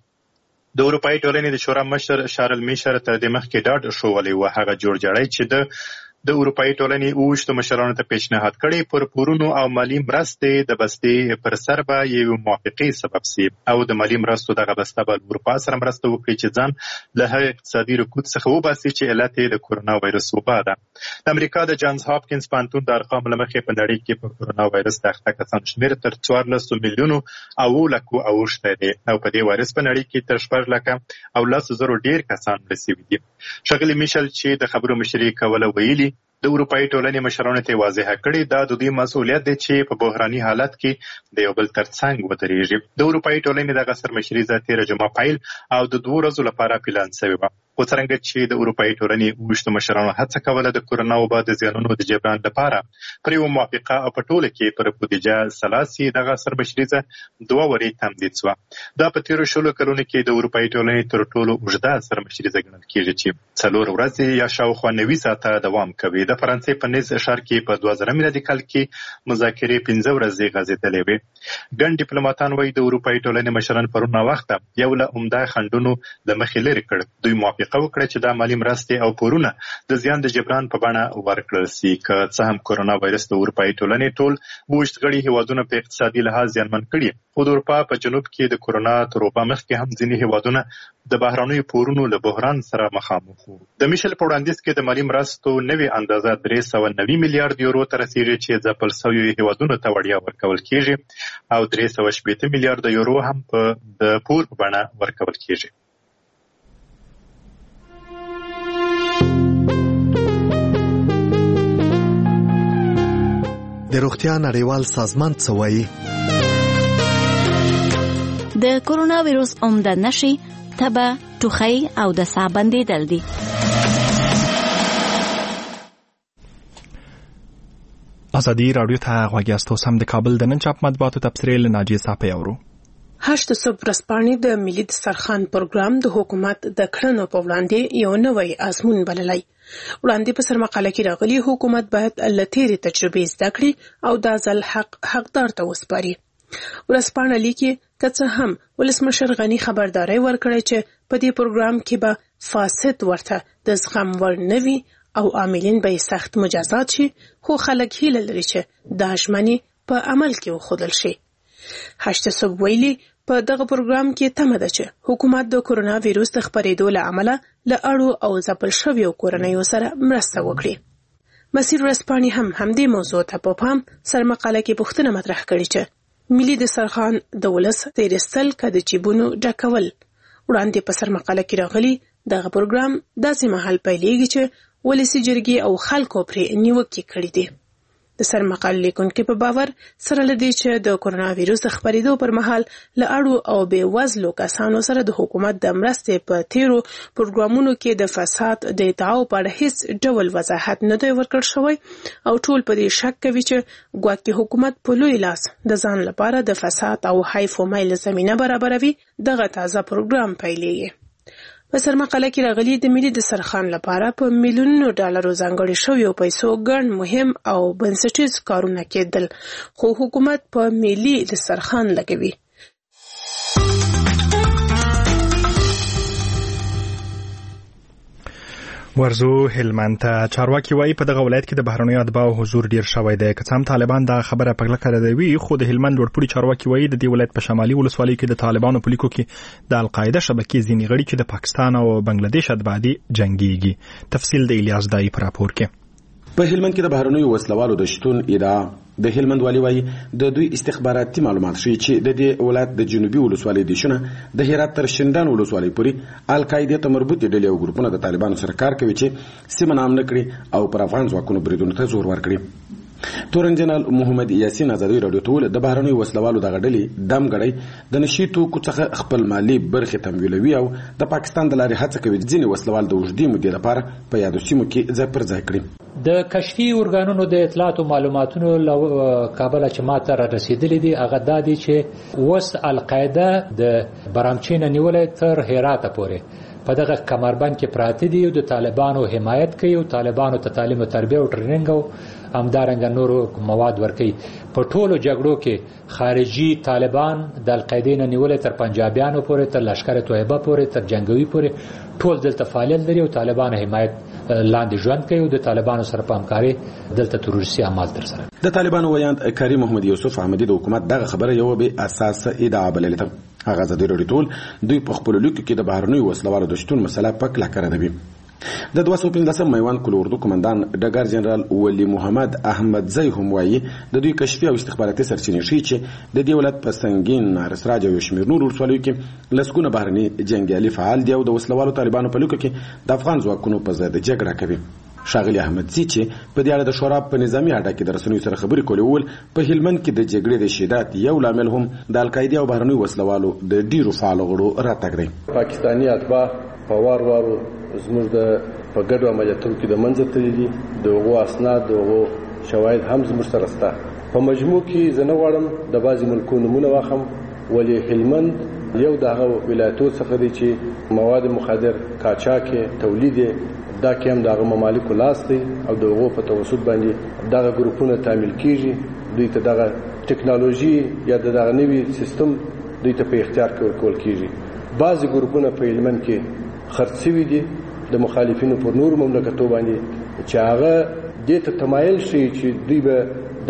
K: د اروپאי ټولنې د شورا مشر شارل میشل تر دې مخکې ډاډ شولی و هغه جوړجاړی چې د اروپאי ټولنې اوشت مشرانو ته پیشنهاد کړي پر پورونو او مالی مرستې د بستې پر سر به یو موافقې سبب سي او د مالی مرستو دغه بسته به اروپا سره مرسته وکړي چې ځان له هغه اقتصادي رکود څخه وباسي چې علت یې د کرونا وایرس وبا ده. د امریکا د جانز هاپکینز پوهنتون د ارقامو له مخې په نړۍ کې په کرونا وایرس د اخته کسانو شمېر تر 14 میلیونو او لکو اوښتی دی او په دې وایرس په نړۍ کې تر 6 لکه او 10,000 ډېر کسان رسېدلي دي. ښاغلي میشل چې د خبرو مشري کوله ویلي د اروپאי ټولنې مشرانو ته واضح کړي دا د دوی مسؤلیت دی چې په بحراني حالت کې د یو بل ترڅنګ ودرېږي. د اروپאי ټولنې دغه سرمشري تېره جمعه پیل او د 2 ورځو لپاره پلان شوی و. خو څرنګه چې د اروپאי ټولنې اوشت مشرانو هڅه کوله د کرونا وبا د زیانونو د جبران لپاره پر یو موافقه او په ټوله کې پر بودیجه سلاسي دغه سرمشري 2 وري تمدید شوه. دا په تیرو 16 کلونو کې د اروپאי ټولنې تر ټولو اوږده سرمشري ګڼل کېږي چې 4 ورځې یا شاوخوا 90 ساعته دوام کوي. د فرانسې په نیز ښار کې په 2000 میلادي کال کې مذاکرې 15 ورځې غځېدلې وې. ګڼ ډیپلوماټان وایي د اروپאי ټولنې مشران پرون وخته یو له عمده خنډونو له مخې لرې کړ. دوی موافقه وکړه چې دا مالی مرستې او پورونه د زیان د جبران په بڼه ورکړل شي. که څه هم کرونا وایرس د اروپאי ټولنې ټول اوږد غړي هیوادونه په اقتصادي لحاظ زیانمن کړي، خو د اروپا په جنوب کې د کرونا تر وبا مخکې هم ځینې هیوادونه د بهرنیو پورونو له بحران سره مخامخ وو. د میشل په وړاندیز کې د مالی مرستو نوې اندازه 390 میلیارډ یورو ته رسیږي چې ځپل شویو هیوادونو ته وړیا ورکول کېږي او 380 میلیارډ یورو هم د پور په بڼه ورکول کېږي.
L: د روغتیا نړیوال سازمان څه وایي؟
M: د کرونا وایرس عمده نښې تبه، ټوخی او د ساه بندېدل دي.
A: ازادي رادیو ته غوږی یاستو. سم د کابل د نن چاپ مطبوعاتو تبصرې له ناجیه صافی اورو.
J: 8 صبح رسپانې د ملي دسترخوان پروګرام د حکومت د کړنو په وړاندې یو نوی آزمون بللی. وړاندې په سرمقاله کې راغلي حکومت باید له تېرې تجربې زده کړي او دا ځل حقدار ته وسپاري. ورسپانه لیکي که څه هم ولسمشر غني خبرداري ورکړی چې په دې پروګرام کې به فاسد ورته د زغم وړ نه وي او عاملین به سخت مجازات شي، خو خلک هیله لري چې دا ژمنې په عمل کې وښودل شي. 8 صبح ویلي په دغه پروګرام کې تمه ده چې حکومت د کورونا وایروس د خپرېدو له امله له اړو او ځپل شویو کورنیو سره مرسته وکړي. مسیر ورسپانې هم همدې موضوع ته په پام سرمقاله کې پوښتنه مطرح کړې چې ملي دسترخوان د ولس تیرستل که د جیبونو ډکول. وړاندې په سرمقاله کې راغلي دغه پروګرام داسې مهال پیلېږي چې ولسي جرګې او خلکو پرې نیوکې کړې دي. د سرمقاله لیکونکو په باور سره لدی چې د کورونا وایروس خپرېدو پر مهال له اړو او بې وزلو کسانو سره د حکومت د مرستې په تیرو پروګرامونو کې د فساد د ادعاو په اړه هیڅ ډول وضاحت نه دی ورکړل شوی او ټول په دې شک کوي چې ګواکې حکومت په لوی لاس د ځان لپاره د فساد او حیف و میل زمینه برابروي دغه تازه پروګرام پیلېږي. په سرمقاله کې راغلي د ملي دسترخوان لپاره په میلیونونو ډالرو ځانګړي شویو پیسو ګڼ مهم او بنسټیز کارونه کېدل، خو حکومت په ملي دسترخوان لګوي.
A: ورزو هلمند ته. چارواکي وایي په دغه ولایت کې د بهرنیو اتباعو حضور ډیر شوی دی. که څه هم طالبان دا خبره په کلکه ردوي، خو د هلمند لوړپوړي چارواکي وایي د دې ولایت په شمالي ولسوالۍ کې د طالبانو په لیکو کې د القاعده شبکې ځینې غړي چې د پاکستان او بنگلاديش اتباع دي جنگيږي. تفصیل د الیاس دای په راپور کې.
N: په هلمند کې د بهرنیو وسلوالو د شتون ادعا د هلمند والی وایي د دوی استخباراتي معلومات ښیي چې د دې ولایت د جنوبي ولسوالۍ دیشونه د هرات تر شندان ولسوالۍ پورې القاعده ته مربوطې ډلې او ګروپونه د طالبانو سره کار کوي چې سیمه نام نه کړي او پر افغان ځواکونو بریدونو ته زور ورکړي. تورن جنرال محمد یاسین ازادي رادیو ته ول د بهرنیو وسلوالو د غډلې دم غړي د نشي توکو څخه خپل مالی برخه تمویلوي او د پاکستان د لارې هڅه کوي ځینې وسلوال د وجدي مودې لپاره په یادو سیمو کې ځای پر ځای کړي.
F: د کشفي ارګانونو د اطلاعات او معلوماتونو کابل چې ماته را رسیدلې دي هغه د دې چې وس القاعده د برامچین نیولې تر هرات پورې په دغه کمربند کې پراته دي او د طالبانو حمایت کوي او طالبانو ته تعلیم او تربیه او ټریننګ او همدارنګ نورو مواد ورکوي. په ټولو جګړو کې خارجي طالبان د القاعده نه نیولې تر پنجابیانو پورې تر لشکره طیبه پورې تر جنگوي پورې ټول دلته فعالیت لري او طالبانو حمایت لاندې ژوند کوي او د طالبانو سره په همکاري دلته تروریستي اعمال تر سره.
N: د طالبانو ویاند کریم محمد یوسف احمدی د حکومت دغه خبره یو به اساس ادعا بللې ده. هغه ازادي رادیو ټول دوی په خپل لیکو کې د بهرنیو وسلوالو د شتون مسله پک لا کړې. د 215 میوان کل اردو کمانډان ډګر جنرال ولی محمد احمد زئی هم وایي د دوی کشفي او استخباراتي سرچینې ښیي چې د دې ولایت په سنگین نارسراج او شمیر نور ولسوالیو کې لسګونه بهرني جنگیالي فعال دي او د وسلوالو طالبانو په لیکو کې د افغان ځواکونو په ضد جګړه کوي. شاغلی احمد زی چې په دې اړه د شورا په نظامی اډه کې د رسنیو سره خبرې کولې ول په هلمند کې د جګړې د شدت یو لامل هم د القاعده او بهرنیو وسلوالو د ډیرو فعال غړو راتګ دی.
O: پاکستاني اتباع په وارو زموږ د په ګډو عملیاتو کې د منځ تللي دغه اسناد دغه شواهد هم زموږ سره سته. په مجموع کې زنه غواړم د بعضی ملکونو نمونه واخم، ولی هلمند یو دغه ولایتو څخه دی چې مواد مخدر قاچاق تولید دا کېم دغه ممالک لاس دی او دغه په توسط باندې دغه ګروپونه تعمیل کیږي. دوی ته دغه ټکنالوژي یا دغه نوی سیستم دوی ته په اختیار کې ورکول کیږي. بعضی ګروپونه په هلمند کې خرڅوي دي د مخالفینو پر نور مملکتو باندې چې هغه دې ته تمایل شي چې دوی به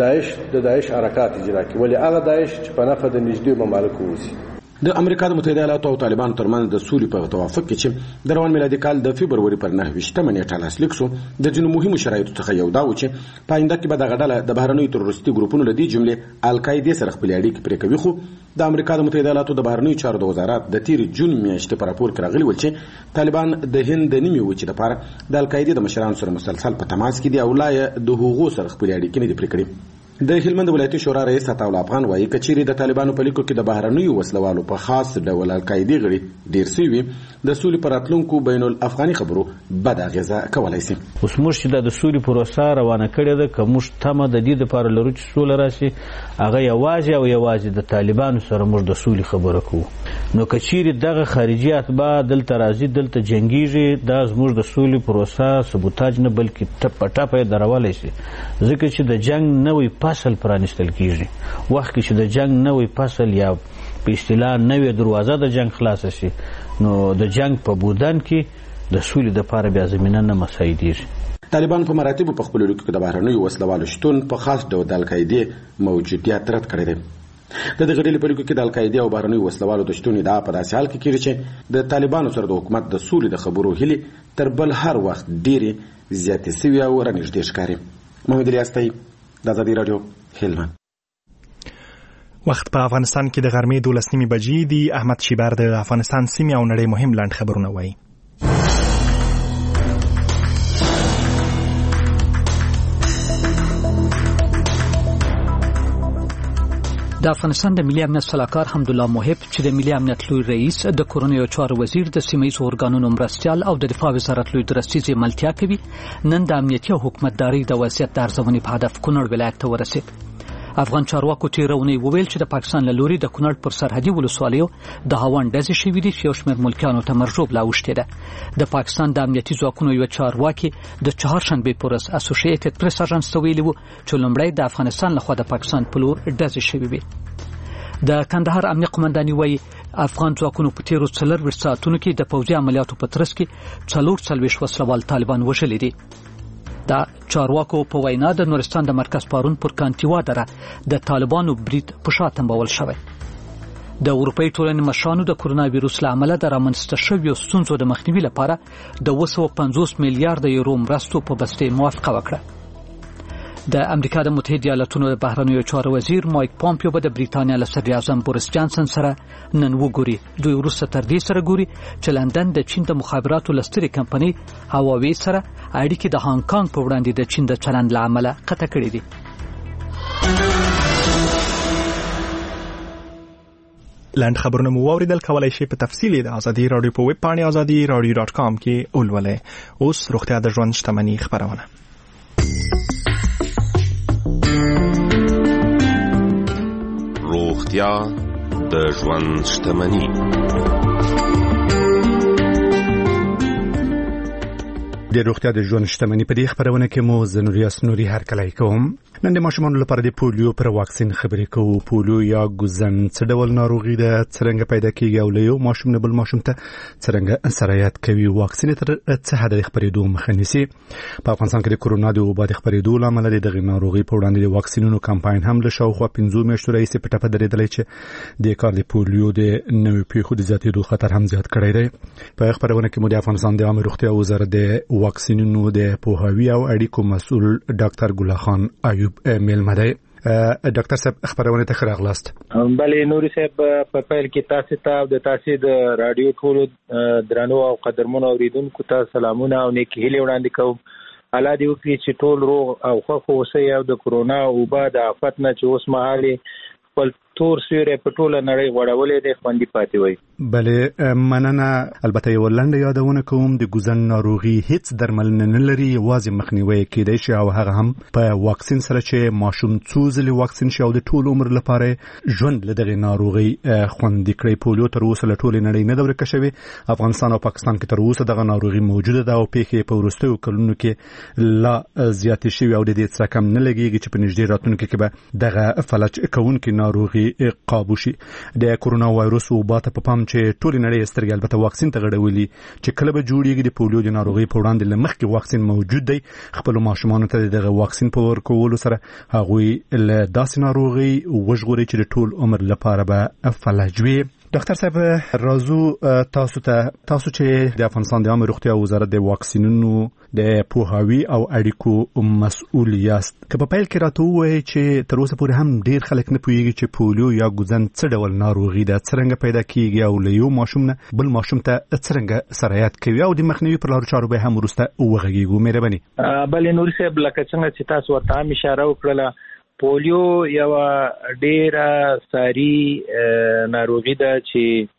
O: د داعش حرکات اجرا کوي، ولی هغه داعش چې په نفع د نږدې ممالکو اوسي.
N: د امریکا د متحده ایالاتو او طالبان ترمنځ د سولې په توافق کې چې د روان میلادي کال د فبروري پر 9 نیټه لاسلیک شو د ځینو مهمو شرایطو څخه یو دا و چې په آینده کې به دغه ډله د بهرنیو تروریستي ګروپونو له دې جملې القاعده سره خپل اړیکې پرې کوي. خو د امریکا د متحده ایالاتو د بهرنیو چارو د وزارت د تیر جون میاشتې په راپور کې راغلي ول چې طالبان د هند د نیمې وچې لپاره د القاعده د مشرانو سره مسلسل په تماس کې دي او لا د هغو سره خپل اړیکې نه دي پرې کړې. د هلمند ولایتي شورا رئیس عطاءالله افغان وایي کچېرې د طالبانو په لیکو کې د بهرنیو وسلوالو په خاص ډول القاعدې غړي ډېر سوي د سولې پر راتلونکو بین الافغاني خبرو بد اغیزه کولی شي.
P: اوس موږ چې د سولې پروسه روانه کړې ده، که موږ تمه د دې دپاره لرو چې سوله راشي، هغه یوازې د طالبانو سره موږ د سولې خبره کوو. نو که چیرې دغه خارجي اتباع دلته راځي، دلته جنګیږي، دا زموږ د سولې پروسه سبوتاج نه بلکې ټپ ټاپه یې درولی شي، ځکه چې د جنګ نوی فصل پرانستل کیږي. وخت کې چې د جنگ نوی فصل یا په اصطلاح نوی دروازه د جنگ خلاصه شي، نو د جنگ په بودن کې د سولې دپاره بیا زمینه نه مساعدېږي.
N: طالبان په مراتبو په خپلو لیکو کې د بهرنیو وسلوالو شتون په خاص ډول د القاعدې موجودیت رد کړی دی. د دغه ډلې په لیکو کې د القاعدې او بهرنیو وسلوالو د شتون ادعا په داسې حال کې کېږي چې د طالبانو سره د حکومت د سولې د خبرو هیلې تر بل هر وخت ډېرې زیاتې سوي او رانږدې ښکاري. محمد الیاس د ازادي راډیو هلمند.
A: وخت په افغانستان کې د غرمې 12 بجې دي. احمد شیبر د افغانستان سیمې او نړۍ مهم لنډ خبرونه وایي.
B: د افغانستان د ملي امنیت سلاکار حمدالله محب چې د ملي امنیت لوی رئیس، د کورنیو چارو وزیر، د سیمه‌ییزو ارګانونو مرستیال او د دفاع وزارت لوی درستیزې ملتیا کوي، نن د امنیتي او حکومتداري د وضعیت د ارزونې په هدف کونړ ولایت ته ورسید. افغان چارواکو تېره اونۍ وویل چې د پاکستان له لوري د کونړ پر سرحدي ولسوالیو د هاوان ډزې شوي دي چې یو شمېر ملکیانو ته مرژوبله اوښتې ده. د پاکستان د امنیتي ځواکونو یوه چارواکي د چهارشنبې په ورځ اسوسییټډ پریس اژانس ته ویلي وو چې لومړی د افغانستان لخوا د پاکستان په لور ډزې شوي وي. د کندهار امنیه قومنداني وایي افغان ځواکونو په تېرو 24 ساعتونو کې د پوځي عملیاتو په ترڅ کې 44 وسلوال طالبان وژلي دي. د چارواکو په وینا د نورستان د مرکز پارون پر کانتیوا دره د طالبانو برید په شا تنبول شوی. د اروپایي ټولنې مشرانو د کرونا ویروس له امله د رامنځته شویو ستونزو د مخنیوي لپاره د 250 میلیارډ یورو مرستو په بستې موافقه وکړه. د امریکا د متحده ایالاتونو د بهرنیو چارو وزیر مایک پامپیو به د بریتانیا له صدر اعظم بوریس جانسن سره نن وګوري. دوی وروسته تر دې سره ګوري چې لندن د چین د مخابراتو له سترې کمپنۍ هواوی سره اړیکې د هانګ کانګ په وړاندې د چین د چلند له امله قطع کړې دي.
A: لاند خبرونه مو واوریدل. کولای شئ په تفصیل د ازادي راډیو په ویب پاڼه azadi.radio.com کې ولولئ. اوس روغتیا د ژوند شتمنۍ خبرونه.
Q: روغتیا د ژوند شتمنۍ.
I: د روغتیا د ژوند شتمنۍ په دې خبرونه کې مو زنوریاس نوري هرکلی کوم. نن د ماشومانو لپاره د پولیو پر واکسین خبرې کوو. پولیو یا ګوزن څه ډول ناروغي ده، څرنګه پیدا کیږي او له یو ماشوم نه بل ماشوم ته څرنګه سرایت کوي، واکسین تر څه حد د خبرېدو مخه نیسي. په افغانستان کې د کرونا د وبا د خبرېدو له امله دغه ناروغي په وړاندې د واکسینونو کمپاین هم له شاوخوا 15 میاشتو راهیسې په ټپه درېدلی چې د کار د پولیو د نویو پیښو د زیاتېدو خطر هم زیات کړی دی. په خبرونه کې مو د افغانستان د عامه روغتیا وزارت د واکسینونو د پوهاوي او اړیکو مسؤل ډاکټر ګل خان ایوب میلمه دی. ډاکټر صاحب خبرونه ته ښه راغلاست.
R: بله نوري صاحب، په پیل کې تاسو ته او د تاسو د رادیو ټولو درنو او قدرمنو اوریدونکو ته سلامونه او نیکی هیلې وړاندې کوم. الله دې وکړي چې ټول روغ او خوښ اوسئ او د کرونا وبا د آفت نه چې اوس مهال خپل تور سیوری په ټوله نړۍ غوړولې دی خوندي پاتې وای.
I: بله مننه. البته یو لنډه یادونه کوم د ګوزن ناروغي هیڅ درملنه نه لري، یوازې مخنیوی کېدای شي او هغه هم په واکسین سره چې ماشوم څو ځلې واکسین شي او د ټول عمر لپاره ژوند له دغه ناروغي خوندي کړي. پولیو تر اوسه له ټولې نړۍ نه ده ورکه شوې. افغانستان او پاکستان کې تر اوسه دغه ناروغي موجوده ده او پیښې په وروستیو کلونو کې لا زیاتې شوي او د دې څخه کم نه لګېږي چې په نږدې راتلونکي کې به دغه فلج کوونکې ناروغي قابو شي. د کرونا وایروس وبا ته په پام چې ټولې نړۍ سترګې البته واکسین ته غړولي چې کله به جوړیږي د پولیو د ناروغي په وړاندې له مخکې واکسین موجود دی. خپل ماشومانو ته دغه واکسین په ورکولو سره هغوی له داسې ناروغي وژغوري چې د ټول عمر لپاره به فلج وي. ډاکټر صاحب راځو تاسو چې د افغانستان د عامه روغتیا وزارت د واکسینونو د پوهاوي او اړیکو مسؤل یاست. که په پیل کې راته ووایئ چې تر اوسه پورې هم ډېر خلک نه پوهېږي چې پولیو یا ګوزن څه ډول ناروغي ده، څرنګه پیدا کېږي او له یو ماشوم نه بل ماشوم ته څرنګه سرایت کوي او د مخنیوي پر لارو چارو به هم وروسته وغږېږو. مهرباني.
R: بلې نوري صاحب، لکه څنګه چې تاسو ورته هم اشاره وکړله، پولیو یو ډیره ساری ناروغي ده چې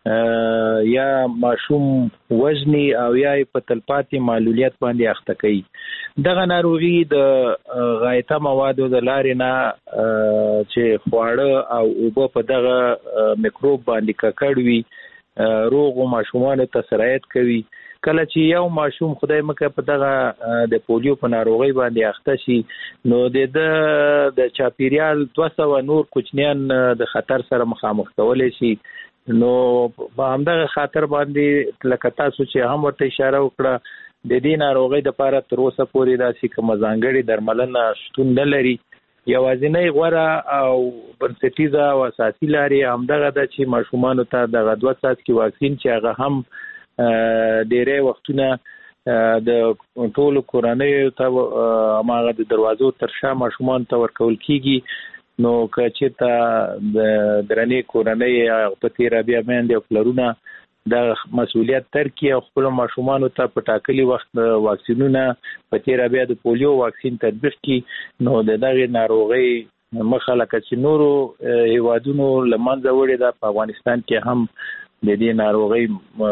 R: یا ماشوم وزنی او یا په تلپاتې معلولیت باندې اخته کوي. دغه ناروغي د غایطه موادو د لارې نه چې خواړه او اوبه په دغه میکروب باندې ککړ وي روغ ماشومانو ته سرایت کوي. کله چې یو ماشوم خدای مکه په دغه د پولیو په ناروغي باندې اخته شي نو د چاپیریال 200 نور کوچنیان د خطر سره مخامخ کولای شي. نو په همدغه خاطر باندې لکه تاسو چې هم ورته اشاره وکړه د دې ناروغي د لپاره تر اوسه پورې داسې کوم ځانګړي درملنه شتون نه لري. یوازینۍ غوره او بنسټیزه او اساسي لارې همدغه ده چې ماشومانو ته دغه 2 څاڅکي واکسین چې هغه هم ډېرې وختونه د ټولو کورنیو ته هغه د دروازو تر شا ماشومان ته ورکول کیږي. نو که چېرته د درنې کورنۍ په تېره بیا میندې او پلرونه د مسؤلیت ترکي او خپل ماشومانو ته په ټاکلي وخت واکسینونه په تېره بیا د پولیو واکسین تطبیق کړي نو د دغې ناروغۍ مخه لکه چې نورو هیوادونو له منځه وړې ده په افغانستان کې هم د دې ناروغۍ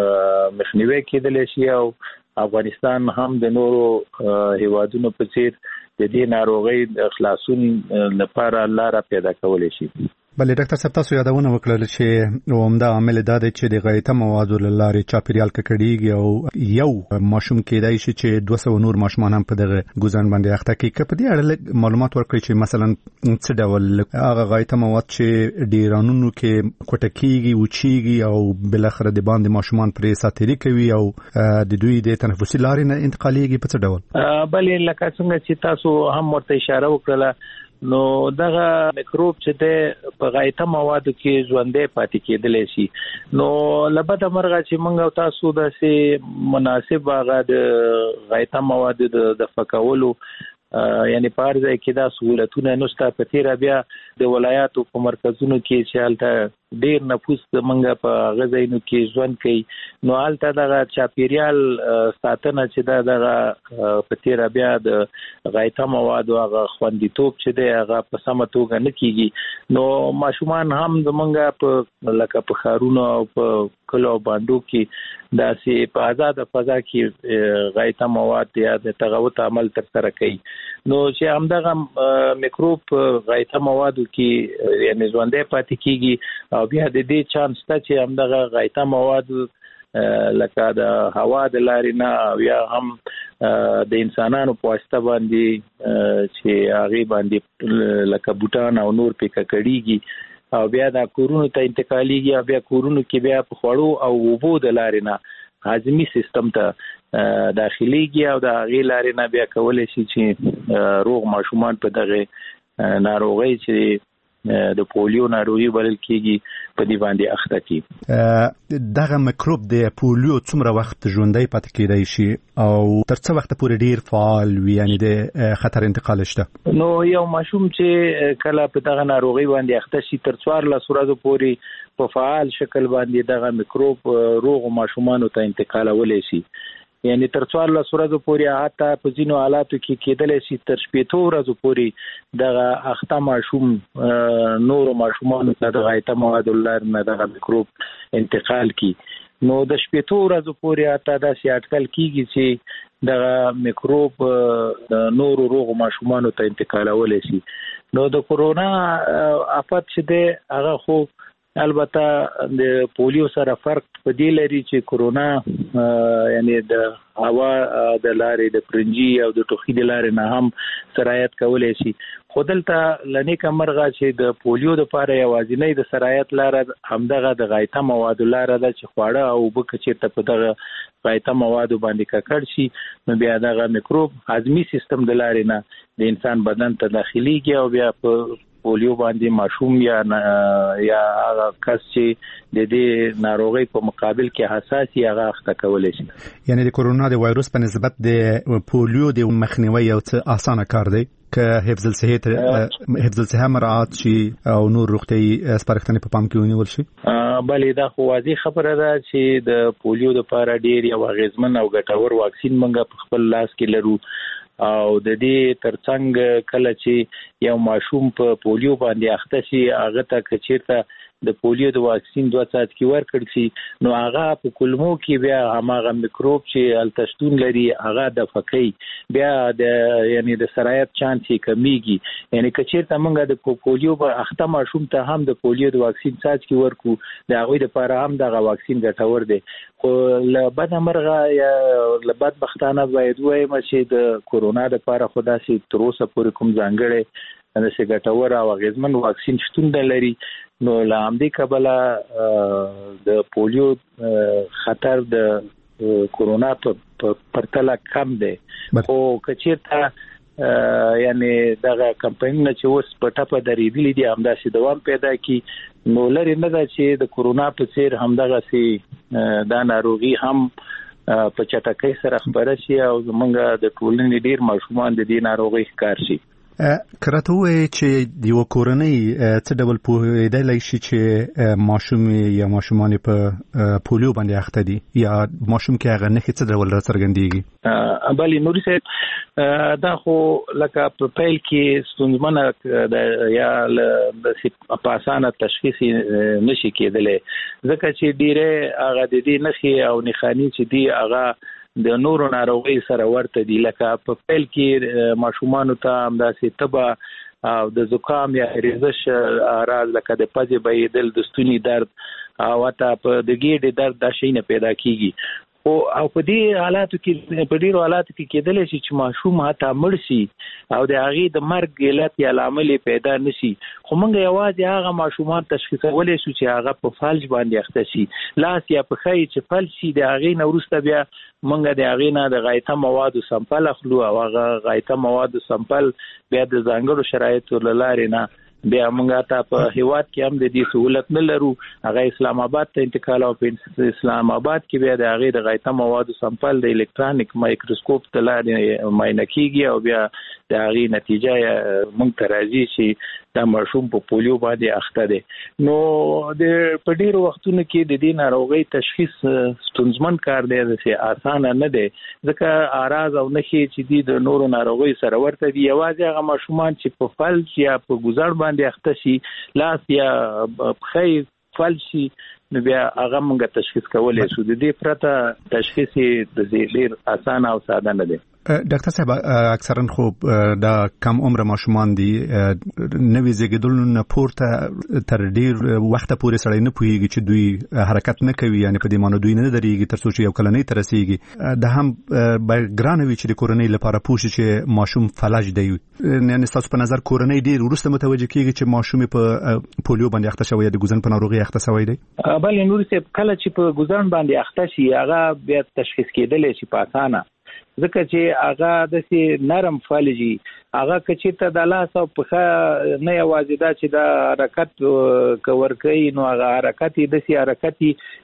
R: مخنیوی کېدلی شي او افغانستان هم د نورو هیوادونو په څیر د دې ناروغۍ د خلاصون لپاره لاره پیدا کولی شي.
I: بله ډاکټر صاحب تاسو یادونه وکړل چې عمده عامل دا دی چې د غایطه موادو له لارې چاپیریال ککړېږي او یو ماشوم کېدای شي چې 200 نور ماشومان هم په دغه ګوزن باندې اخته کړي. که په دې اړه معلومات ورکړئ چې مثلا څه ډول هغه غایطه مواد چې ډیرانونو کې کوټه کېږي وچېږي او بالاخره د باندې ماشومان پرې ساتیري کوي او د دوی د تنفسي لارې نه انتقالېږي په څه ډول؟
R: بلې لکه څنګه چې تاسو هم ورته اشاره وکړله نو دغه میکروب چې د په غایطه موادو کې ژوندې پاتې کېدلی شي. نو لبده مرغه چې موږ او تاسو داسې مناسب هغه د غایطه موادو د فکولو یعنی په هر ځای کې دا سهولتونه نشته. په تېره بیا د ولایاتو په مرکزونو کې چې هلته ډېر نفوس موږ په هغه ځایونو کې ژوند کوي نو هلته دغه چاپیریال ساتنه چې دا دغه په تېره بیا د غایطه موادو هغه خوندیتوب چې دی هغه په سمه توګه نه کېږي. نو ماشومان هم زموږ په لکه په ښارونو او په کلو او بانډو کې داسې په آزاده فضا کې غایطه مواد یا د تغوط عمل ترسره کوي. نو چې همدغه میکروب غایطه موادو کې یعنی ژوندی پاتې کېږي او بیا د دې چانس ته چې همدغه غایطه مواد لکه د هوا د لارې نه او یا هم د انسانانو په واسطه باندې چې هغې باندې لکه بوټان او نور پې ککړېږي او بیا دا کورونو ته انتقالېږي او بیا کورونو کې بیا په خوړو او اوبو د لارې نه هاضمي سیستم ته داخلېږي او د هغې لارې نه بیا کولی شي چې روغ ماشومان په دغه ناروغۍ چې د پولیو ناروغي بلل کېږي په دې باندې اخته کېږي.
I: دغه میکروب د پولیو څومره وخت ژوندی پاتې کېدای شي او تر څه وخت پورې ډیر فعال وي یعنی د خطر انتقال شته؟
R: نو یو ماشوم چې کله په دغه ناروغي باندې اخته شي تر 14 ورځو پورې په فعال شکل باندې دغه میکروب روغ ماشومانو ته انتقالولی شي. یعنی تر 14 ورځو پورې حتی په ځینو حالاتو کې کېدلی شي تر 15 ورځو پورې دغه اخته ماشوم نورو ماشومانو ته د غایطه موادو له لارې نه دغه میکروب انتقال کړي. نو د 15 ورځو پورې حتی داسې اټکل کېږي چې دغه میکروب د نورو روغو ماشومانو ته انتقالولی شي. نو د کورونا آفت چې دی هغه خو البته د پولیو سره فرق په دې لري چې کورونا یعنی د هوا د لارې د پرنجي او د ټوخي د لارې نه هم سرایت کولی شي. خو دلته لنیکه مرغه چې د پولیو دپاره یوازینۍ د سرایت لاره همدغه د غایطه موادو لاره ده چې خواړه او اوبه که چېرته په دغه غایطه موادو باندې ککړ شي نو بیا دغه میکروب هاضمي سیستم د لارې نه د انسان بدن ته داخلېږي او بیا په پولیو باندې ماشوم یا هغه کس چې د دې ناروغۍ په مقابل کې حساس یې هغه اخته کولی شي.
I: یعنی د کورونا د وایروس په نسبت د پولیو د مخنیوي یو څه اسانه کار دی که حفظ الصحه مراعات شي او نور روغتیايي سپارښتنې په پام کې ونیول شي.
R: بلې دا خو واضح خبره ده چې د پولیو لپاره ډېر یو اغېزمن او ګټور واکسین موږ په خپل لاس کې لرو او د دې ترڅنګ کله چې یو ماشوم په پولیو باندې اخته شي هغه ته کچیرته د پولیو د واکسین 2 ساعت کې ورکړل شي نو هغه په کولمو کې بیا هغه میکروب چې التشتون لري هغه د فقې بیا د یعنی د سرایت چانس کمیږي یعنی کچیرته موږ د پولیو په اخته ماشوم ته هم د پولیو د واکسین ساعت کې ورکو د هغه لپاره هم د واکسین ګټور دی خو لبد مرغه یا لبد بختانه باید وایم چې د کورونا لپاره خدا سي تر اوسه پورې کوم ځانګړي د سګټور او غیزمن واکسین شتون لري نو لامدې کبله د پولیو خطر د کورونا په پرتله کم دی خو کچیرته یعنی دغه کمپاین چې اوس په ټاپه درېدلې دي همداسې دوام پیدا کی نو لري نه دا چې د کورونا په څیر همدغه سي دا ناروغي هم په چټکۍ سره خبره شي او موږ د ټولنې ډیر ماشومان د دې ناروغي ښکار شي
I: کرته وایي چې یو کورنۍ څه ډول پوهېدلی شي چې ماشوم یا ماشومان په پولیو باندې اخته دي یا ماشوم کې هغه نښې څه ډول راڅرګندېږي
R: بلې نوري صاحب دا خو لکه په پیل کې ستونزمنه یا په اسانه تشخیص نشي کېدلی ځکه چې ډیره هغه د دې نښې او نښانې چې دي هغه د نورو ناروغي سره ورته دي لکه په پیل کې ماشومان ته همداسې تبه او د زکام یا ریزش اعراض لکه د پزې بهیدل د ستوني درد او حتی په د ګیډې درد دا شی نه پیدا کیږي او په دې حالاتو کې په ډیرو حالاتو کې کېدلی شي چې ماشوم حتی مړ شي او د هغې د مرګ علت یا لامل پیدا نشي خو موږ یوازې هغه ماشومان تشخیصولی شو چې هغه په فلج باندې اخته شي لاس یا پښه چې فلج شي د هغې نه وروسته بیا موږ د هغې نه د غایطه موادو سمپل اخلو او هغه غایطه موادو سمپل بیا د ځانګړو شرایطو له لارې نه بیا موږ ته په هیواد کې هم د دې سہولت نه لرو هغه اسلام آباد ته انتقال او په اسلام آباد کې بیا د هغې د غایطه موادو سمپل د الکترونیک مایکروسکوپ ته لاندې معاینه کیږي او بیا د هغې نتیجه موږ ته راځي چې دا ماشوم په پولیو باندې اخته دی نو په ډیرو وختونو کې د دې ناروغۍ تشخیص ستونزمن کار دی چې اسانه نه دی ځکه اعراض او نښې چې دي د نورو ناروغۍ سره ورته دي یوازې هغه ماشومان چې په فلج یا په ګوزړ باندې اخته شي لاس یا پښې فلج شي نو بیا هغه موږ تشخیص کولی شو د دې پرته تشخیص یې ډېر اسانه او ساده نه دی
I: ډاکټر صاحب اکثرا خو دا کم عمر ماشومان دي نوې زیږیدلو نه پورته تر ډیر وخت پورې سړی نه پوهیږي چې دوی حرکت نه کوي یعنی په دې معنی دوی نه درېږي تر څو چې یو کلنۍ ته رسیږي دا هم ګرانه وي چې د کورنۍ لپاره پوه شي چې ماشوم فلج دی یعنی ستاسو په نظر کورنۍ ډیر وروسته متوجه کیږي چې ماشوم په پولیو باندې اخته شوی د ګوزن په ناروغي اخته شوی دی
R: بلې نور څه کله چې په ګوزن باندې اخته شي هغه بیا تشخیص کېدلی شي په اسانه ځکه چې هغه داسې نرم فلجي هغه که ته د لاس او پښه نه یوازې دا چې دا حرکت ورکوي نو هغه حرکت یې داسې حرکت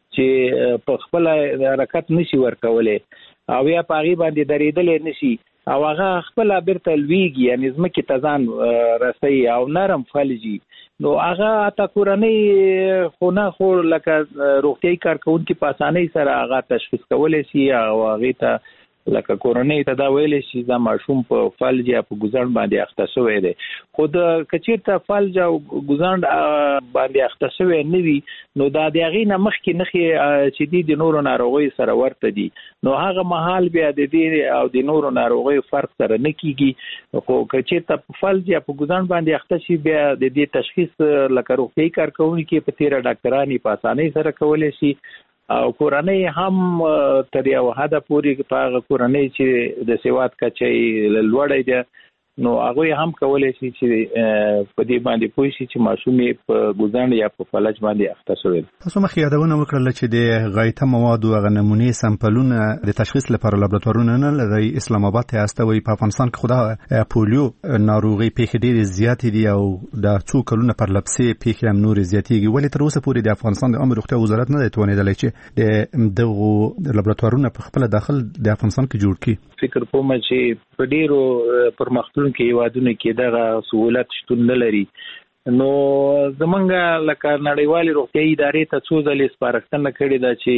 R: چې په خپله حرکت نشي ورکولی او یا په هغې باندې درېدلی نشي او هغه خپله بیرته لویږي یعنې ځمکې ته ځان رسوي او نرم فلجي نو هغه حتی کورنۍ خو نه خو لکه روغتیایي کارکوونکي په اسانۍ سره هغه تشخیص کولی شي او هغې ته لکه کورنۍ ته دا ویلی شي دا ماشوم په فلج یا په ګوزڼ باندې اخته شوی دی خو د که چېرته فلج او ګوزڼ باندې اخته شوی نه وي نو دا د هغې نه مخکې نښې چې دي د نورو ناروغیو سره ورته دي نو هغه مهال بیا د دې او د نورو ناروغیو فرق سره نه کیږي خو که چېرته په فلج یا په ګوزڼ باندې اخته شي بیا د دې تشخیص لکه روغتیایي کارکوونکي په تېره ډاکټران په اسانۍ سره کولی شي او کورنۍ هم تر یو حده پورې په هغه کورنۍ چې د سواد کچه یې لوړی دی نو هغوی هم کولی شي چې په دې باندې پوه شي چې ماشوم یې په ګوزڼ یا په فلج باندې اخته شوی دی.
I: تاسو مخکې یادونه وکړله چې د غایطه موادو هغه نمونې سمپلونه د تشخیص لپاره لابراتوارونه نه لري اسلام آباد ته استوي په افغانستان کې خو د پولیو ناروغۍ پیښې ډېرې زیاتې دي او د څو کلونو پرلپسې پیښې هم نورې زیاتېږي ولې تر اوسه پورې د افغانستان د عامه روغتیا وزارت نه دی توانېدلی چې دغو لابراتوارونه په خپله داخل د افغانستان کې جوړ کړي؟
R: فکر کوم چې په ډیرو پرمختلونکو هیوادونو کې دغه سہولت شتون نه لري نو زمونږ لکه نړیوالې روغتیایي ادارې ته څو ځلې سپارښتنه کړې ده چې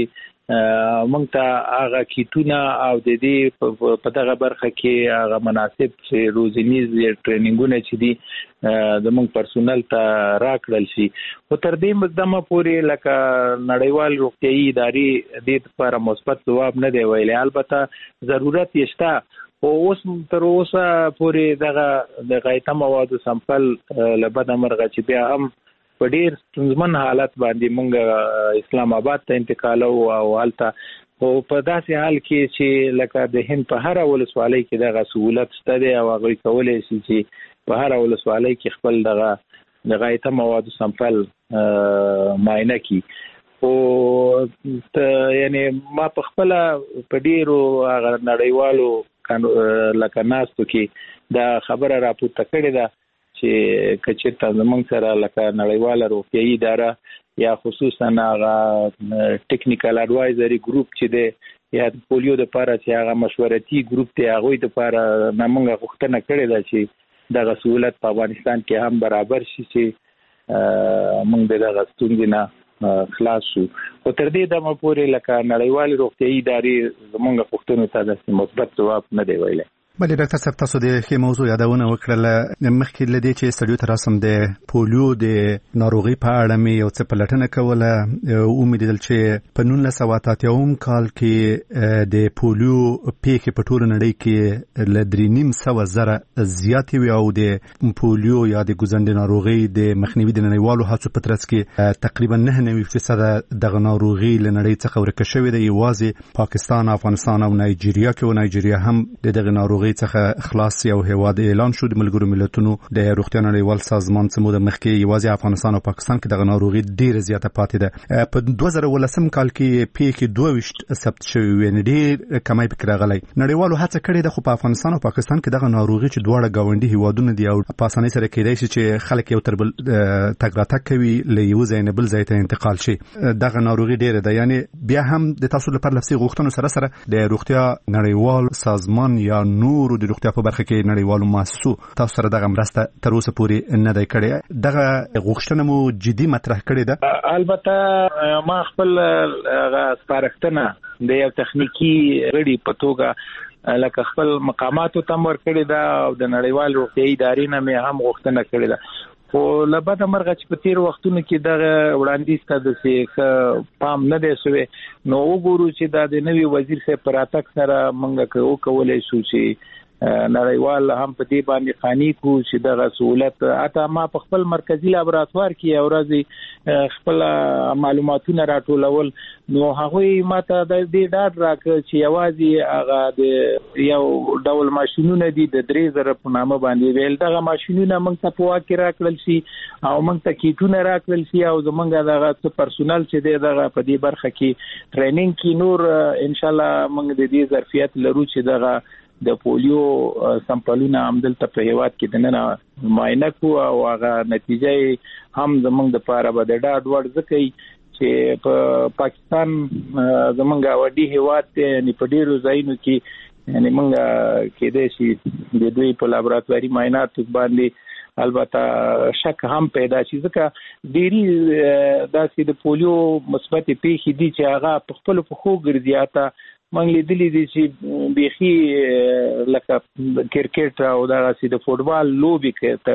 R: موږ ته هغه کیټونه او د دې په دغه برخه کې هغه مناسب روزنیز ټریننګونه چې دي د موږ پرسونل ته راکړل شي او تر دې مقدمه پورې لکه نړیوال روغتيایي ادارې د لپاره مثبت جواب نه دی ویلي. البته ضرورت یې شته او اوس تر اوسه پورې دغه د غایطه موادو سمپل لبد مرغه چې بیا هم په ډیر ستونزمن حالت باندې موږ اسلام آباد ته انتقالو او حالته او په داسې حال کې چې لکه د هند په هر ولسوالۍ کې دغه سہولت شته دی او هغه کولای شي چې په هر ولسوالۍ کې خپل دغه د غایطه موادو سمپل معاینه کړي او یعنی ما په خپل په ډیرو هغه نړیوالو لکه ناستو کې دا خبره راپورته کړې ده چې کچته زمونږ سره لکه نړیواله روغتيایي اداره یا خصوصا هغه ټیکنیکل اډوایزري ګروپ چې دی یا پولیو د لپاره چې هغه مشورتي ګروپ دی هغه د لپاره نمونږه غوښتنه کړې ده چې دغه سہولت په افغانستان کې هم برابر شي چې موږ دغه ستونزې نه خلاص شو. او تر دې دمه پورې لکه نړیوال روغتيایي ادارې زمونږ غوښتنو ته د مثبت جواب نه دی ویلي.
I: بله ډاکټر صاحب تاسو د ښې موضوع یادونه وکړله مخکې له دې چې سټډیو ته راسم د پولیو د ناروغي په اړه مې یو څه پلټنه کوله او مې لیدل چې په 1988 کال کې د پولیو پیښې په ټوله نړۍ کې له 3.5 زیاتې وي او د پولیو یا د ګوزنډې ناروغي د مخنیوي د نړیوالو هڅو په ترڅ کې تقریبا 9% دغه ناروغي له نړۍ څخه ورکه شوې ده یوازې پاکستان افغانستان او نایجیریا کې او نایجیریا هم دغه ناروغي څخه خلاص یو هیواد اعلان شو. د ملګرو ملتونو د روغتیا نړیوال سازمان څخه د مخکې یوازې افغانستان او پاکستان کې دغه ناروغي ډیره زیاته پاتې ده. په 2018 کال کې پیښې 22 ثبت شوې وې، ډېر کمای پکې راغلی. نړیوالو هڅه کړې ده خو په افغانستان او پاکستان کې دغه ناروغي چې دواړه گاونډي هیوادونه دي او په اسانۍ سره کېدای شي چې خلک یو تر بل تګ راتګ کوي له یو ځای نه بل ځای ته انتقال شي. دغه ناروغي ډیره ده، یعنی بیا هم د تاسو لپاره لفظي غوښتنو سره سره د روغتیا نړیوال سازمان یا نور د روغتیا په برخه کې نړیوالو مؤسسو تاسو سره دغه مرسته تر اوسه پورې نه دی کړې. دغه غوښتنه مو جدي مطرح کړې ده؟
R: البته ما خپل سپارښتنه د یو تخنیکی غړي په توګه لکه خپل مقاماتو ته ورکړې ده او د نړیوال روغتیایي ادارې نه مې هم غوښتنه کړې ده. خو لبد مرغه چې په تیر وختونو کې دغه وړاندیز ته د څه پام نه دی شوی نو وګورو چې د نوي وزیر صاحب پر اتک سره موږ کولای شو چې نړیوال هم په دې باندې خاني کو چې دغه سہولت اته ما په خپل مرکزی لابراتوار کې اورځي خپل معلوماتونه راټولول نو هغه ماته د دې ډاډ راکړ چې یوازې هغه د یو ډول ماشينونه دي د 3000 په نامه باندې ویل دغه ماشينونه موږ ته په واکه راکړل شي او موږ ته کیټونه راکړل شي او زمونږ دغه پرسونل چې دغه په دې برخه کې ټریننګ کې نور ان شاء الله موږ د دې ظرفیت لرو چې دغه د پولیو سمپلونه عمدلته په هیواد کې دنه معاینه کو او هغه نتیجه هم زمونږ د پاره به د ډاډ وړ ځکه چې په پاکستان زمونږ وړي هیواد ته یعنی په ډیرو ځایونو کې یعنی مونږ کې د شي د دوی په لابراتواري معاینات باندې البته شک هم پیدا شي ځکه ډيري داسې د پولیو مثبت پیښې دي چې هغه په خپل په خو ګرځیاته مونږ لیدلې دي چې بيخي لکه کرکټ او دغه د فوټبال لوبي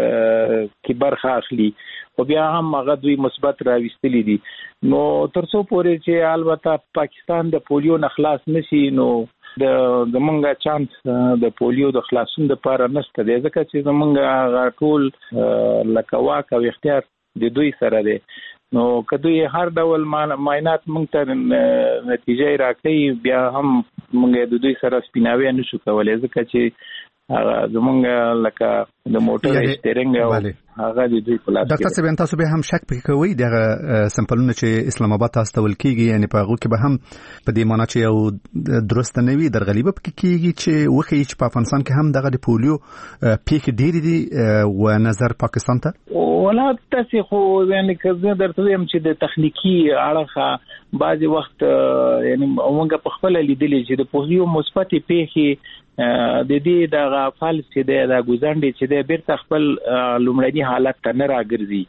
R: کې برخه اخلي او بیا هم هغه دوی مثبت راوستلې دي نو ترڅو پورې چې البته پاکستان د پولیو نه خلاص نشي نو د زمونږه چانس د پولیو د خلاصون لپاره نشته دی ځکه چې زمونږه ټول لکه واک او اختیار د دوی سره دی نو کدوې هر ډول معاینات موږ ته نتیجه راکړي بیا هم موږ د دوی سره سپیناوي نشو کولای ځکه چې زمونږ لکه د موټر سټیرینګ او هغه د دوی په لاس کې
I: ډاکټر صاحب تاسو به هم شک پکې کوئ دغه سمپلونه چې اسلام آباد ته استول کیږي یعنی په هغه کې به هم په دې معنی چې یو درست نه وي در غلیبه پکې کیږي چې وخی چې په افغانستان کې هم دغه د پولیو پیښې ډېرې دي و نظر پاکستان ته
R: ولا تاسو خو یعنی کله درته ویم چې د تخنیکی اړه بعضی وخت یعنی موږ په خپل لیدلې چې د پولیو مثبت پیښې د دې د غفال چې د ګوزنډي چې د بیرته خپل لومړني حالت ته نه راګرځي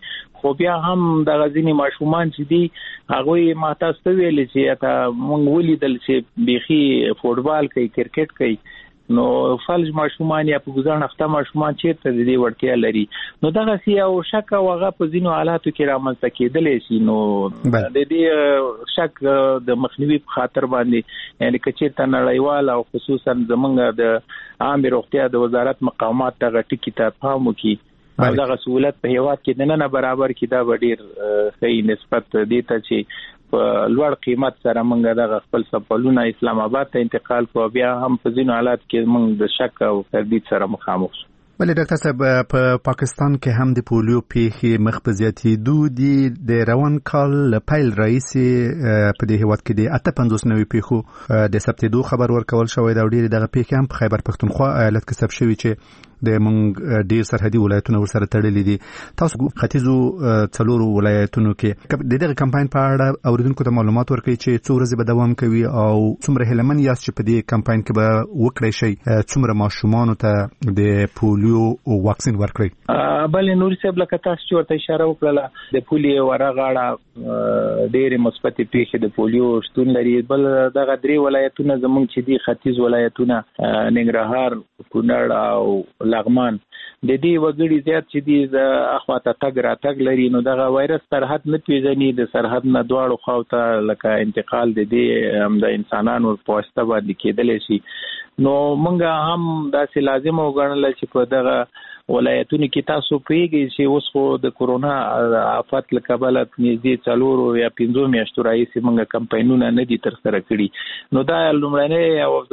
R: خو بیا هم د غزنی ماشومان چې دي هغه ما تاسو ویل چې تا مونږ ولیدل چې بيخي فوټبال کوي کرکټ کوي نو فلج ماشومان یا په ګزار نفته ماشومان چیرته د دې ورتیا لري نو دغه سی او شک او هغه په ځینو حالاتو کې رامنځته کېدلې شي نو د دې شک د مخنیوي په خاطر باندې یعنی کچېرته نړیوال او خصوصا زمونږ د عام روغتیا د وزارت مقامات دغه ټکی ته پام وکړي او دغه سہولت په هیواد کې نه برابر کې دا ډیر صحیح نسبت دي ته چې لوړ قیمت سره موږ د خپل سپلونه اسلام آباد ته انتقال کوو بیا هم په ځینو حالات کې موږ د شک او تردید سره مخامخ شو.
I: بلې ډاکټر صاحب په پاکستان کې هم د پولیو پیښې مخ په زیاتېدو دي د روان کال پیل رئیسي په دې هیواد کې د 58 نوي پیښو د ثبتېدو خبر ورکول شوی دا ډېرې دغه پیښې هم په خیبر پښتونخوا ایالت کې ثبت شوي چې د مونږ ډیر سرحدي ولایتونه ورسره تړلې دي. تاسو ختیځو څلورو ولایتونو کې د دغه کمپاین په اړه اوریدونکو ته معلومات ورکړئ چې څو ورځې به دوام کوي او څومره هیلمن یاست چې په دې کمپاین کې به وکړئ شي څومره ماشومان ته د پولیو واکسین ورکړئ.
R: بلې نور صاحب لکه تاسو چې ورته اشاره وکړه د پولیو ورغاړه ډېر مثبت پیښې د پولیو شتون لري. بل دغه درې ولایتونه زموږ چې دي ختیځ ولایتونه ننګرهار کونړ او لغمان د دې وګړي زیات چې دي د اخواته تګ راتګ لري نو دغه وایرس سرحد نه پیژني د سرحد نه دواړو خواته لکه انتقال د دې د انسانانو په واسطه باندې کېدلی شي نو موږ هم داسې لازم وګڼل چې په دغه ولایتونو کې تاسو پیږئ چې اوس خو د کورونا آفت له کبله نږدې 4 یا 5 میاشتو راهیسې موږ کمپاینونه نه دي ترسره کړي نو دا لومړنی او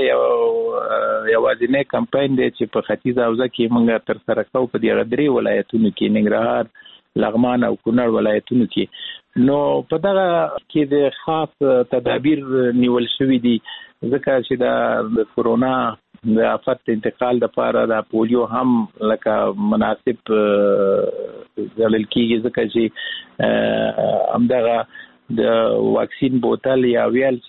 R: ځانګړی یوازینی کمپاین دی چې په ختیځ حوزه کې موږ ترسره کوو په دې درې ولایتونو کې ننګرهار لغمان او کونړ ولایتونو کې نو په دغه کې د خاص تدابیر نیول شوی دي ځکه چې د کورونا د آفت انتقال د پاره د پولیو هم لکه مناسب ځلل کیږي ځکه چې همدغه د واکسین بوتل یا ویل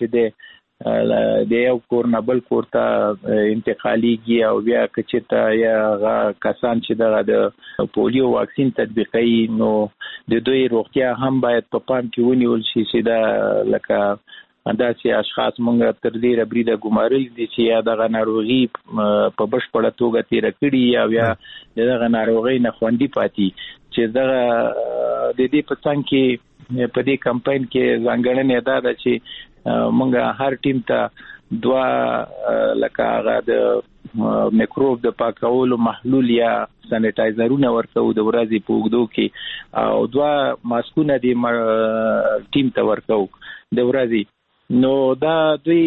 R: چې د یو کور نه بل کور ته انتقالیږي او بیا کچته یا کسان چې دغه د پولیو واکسین تطبیقي نو د دوی روغتیا هم باید په پام کې ونیول شي چې دا لکه انداسي اشخاص مونږ تر دې ربري د ګمارل دي چې یا دغه ناروغي په بشپړه توګه تیر کړي یا بیا دغه ناروغي نه خوندي پاتې چې دغه د دې په څنګه کې په دې کمپاین کې ځانګړنه ادا ده چې مونږ هر ټیم ته 2 لکه هغه د میکروب د پاکولو محلول یا سانیټایزرونه ورکو د ورځې په اوږدو کې او 2 ماسکونه د ټیم ته ورکو د ورځې نو دا دوی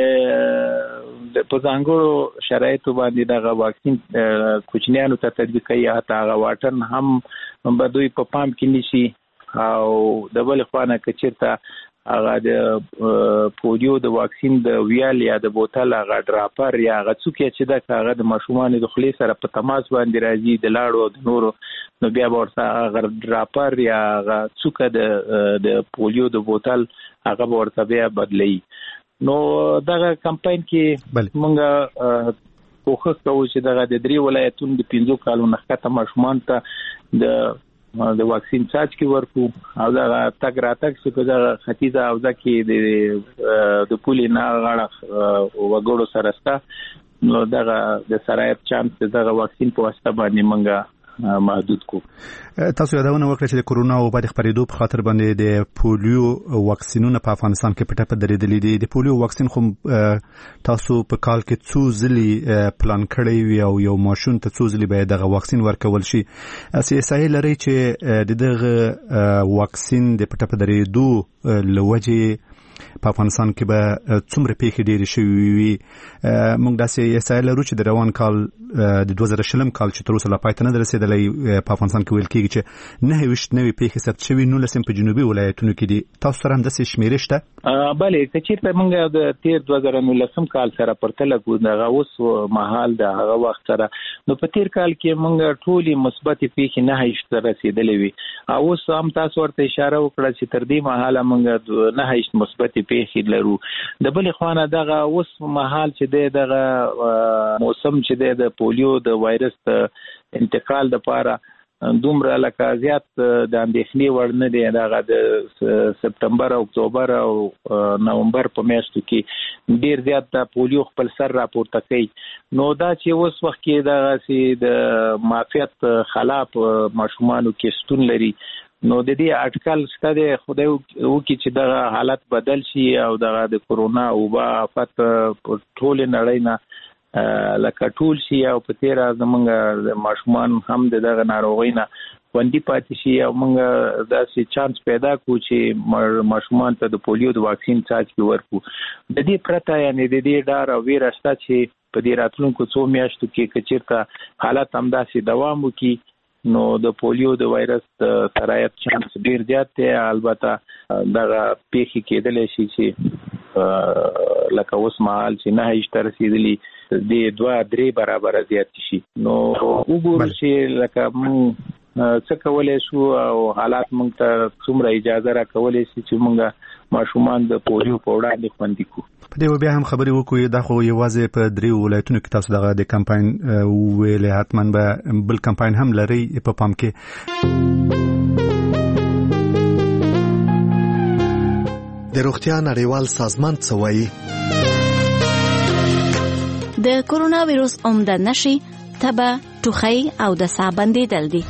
R: په ځانګړو شرایطو باندې دغه واکسین کوچنیانو ته تطبیقي هغه واټن هم به دوی په پام کې نیسي او د بل خوانه کچیرته هغه د پولیو د واکسین د ویال یا د بوتل هغه ډراپر یا هغه څوک چې د هغه د ماشومان د خلی سره په تماس باندې راځي د لاړو د نورو نو بیا ورته هغه ډراپر یا هغه څوک د پولیو د بوتل هغه ورته بیا بدلی نو دغه کمپاین کې موږ کوښښ کوو چې دغه د 3 ولایتونو د 15 کالو نخښته ماشومان ته د واکسین څاڅ کې ورکو او دا تګ راتګ چې په دغه ختیځه حوزه کې د پولي نه غاړه وګړو سره ستا نو دغه د سرایت چانس دغه واکسین په واسطه باندې منګه محدود کو.
I: تاسو یادونه وکړه چې د کورونا او بعد خبرېدو په خاطر باندې د پولیو واکسینونه په افغانستان کې پټه په درېدلې دي. د پولیو واکسین خو تاسو په کال کې څو ځلې پلان کړی وي او یو ماشوم ته څو ځلې باید دغه واکسین ورکول شي. سیاسي لري چې دغه واکسین د پټه په درېدو لوجه په افغانستان کې به څومره پیښې ډېرې شوې وي. موږ داسې یسایل لرو چې د روان کال د 2020 کال چې تر اوسه لا پای ته نه رسېدلی په افغانستان کې ویل کېږي چې 29 نوې پیښې ثبت شوي 19 په جنوبي ولایتونو کې دي. تاسو سره هم داسې شمېرې شته؟
R: بلې که چېرته موږ د تیر 2019 کال سره پرتله کړو دغه اوس مهال د هغه وخت سره نو په تیر کال کې موږ ټولې مثبت پیښې 29 ته رسېدلې وي او اوس هم تاسو ورته اشاره وکړه چې تر دې مهاله موږ 29 مثبت پیښې لرو. د بل خوانه دغه اوس مهال چې دغه موسم چې د پولیو د وایرس انتقال د پاره دومره لکه زیات د اندېښنې وړ نه دی. دغه د سپتمبر او اکتوبر او نومبر په میاشتو کې ډیر زیات د پولیو خپل سر راپورته کوي. نو دا چې اوس وخت کې دغه د معافیت خلاف ماشومانو کې شتون لري، نو د دې اټکل شته دی خدای وکړي چې دغه حالت بدل شي او دغه د کورونا وبا آفت په ټول نړۍ نه لکه ټول شي او په تیر زمونږ ماشومان هم دغه ناروغي نه خوندي پاتې شي او موږ داسې چانس پیدا کړو چې ماشومان ته د پولیو د واکسین څاڅکي ورکړو. د دې پرته یعنې د دې ډار او ویره شته چې په دې راتلونکو څو میاشتو کې که چېرته حالت همداسې دوام وکړي نو د پولیو د وایرس د سرایت چانس ډیر زیات دی. البته دغه پیښې کېدلی شي چې لکه اوس مهال چې 9 ته رسېدلي د 2-3 برابره زیات شي. نو وګورو چې لکه موږ څه کولای شو او حالات موږ ته څومره اجازه راکولی شي چې موږ ماشومان د پولیو په وړاندې خوندي کړو.
I: په دې بیا هم خبرې وکړو دا خو یوازې په 3 ولایتونو کې تاسو دغه د کمپاین ویلې حتماً به بل کمپاین هم لري په پام کې.
L: د روغتیا نړیوال سازمان څه وایي؟
M: د کورونا وایرس عمده نښې تبه، ټوخی او د ساه بندېدل دي.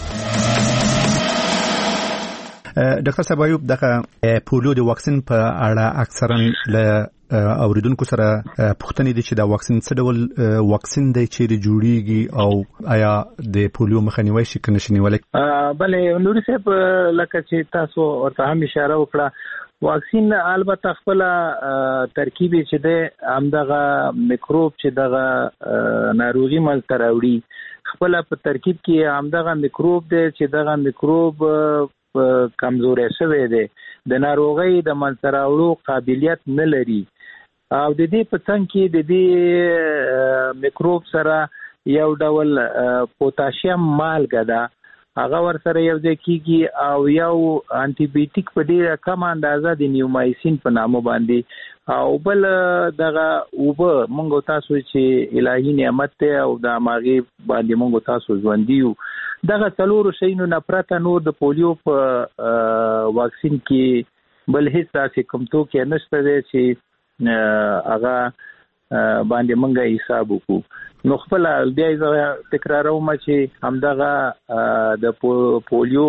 I: ډاکټر صاحب ایوب دغه پولیو د واکسین په اړه اکثرا له اوریدونکو سره پوښتنې دي چې دا واکسین څه ډول واکسین دی چې جوړیږي او آیا د پولیو مخه نیوي شي کنه شنیولای؟
R: بلې نوري صاحب لکه چې تاسو ورته هم اشاره وکړه، واکسین البته خپل ترکیب چې ده همدغه میکروب چې دغه ناروغي منځته راوړي خپل په ترکیب کې همدغه میکروب دی چې دغه میکروب کمزوري شوی دی، د ناروغي د منځته راوړو قابلیت نه لري او د دې په څنګ کې د دې میکروب سره یو ډول پوتاشیم مالګه ده هغه ور سره یو ځای کیږي او یو انټي بیوټیک په ډیره کم اندازه د نیومایسین په نامه باندې او بل دغه اوبه مونږ تاسو چې الهي نعمت ته او د ماغي باندې مونږ تاسو ژوندیو دغه څلورو شینو نه پرته نور د پولیو په واکسین کې بل هیڅ تاسو کوم تو کې نشته دی چې هغه باندې مونږه حساب وکړو. نو خپل بیا یې تکراروم چې همدغه د پولیو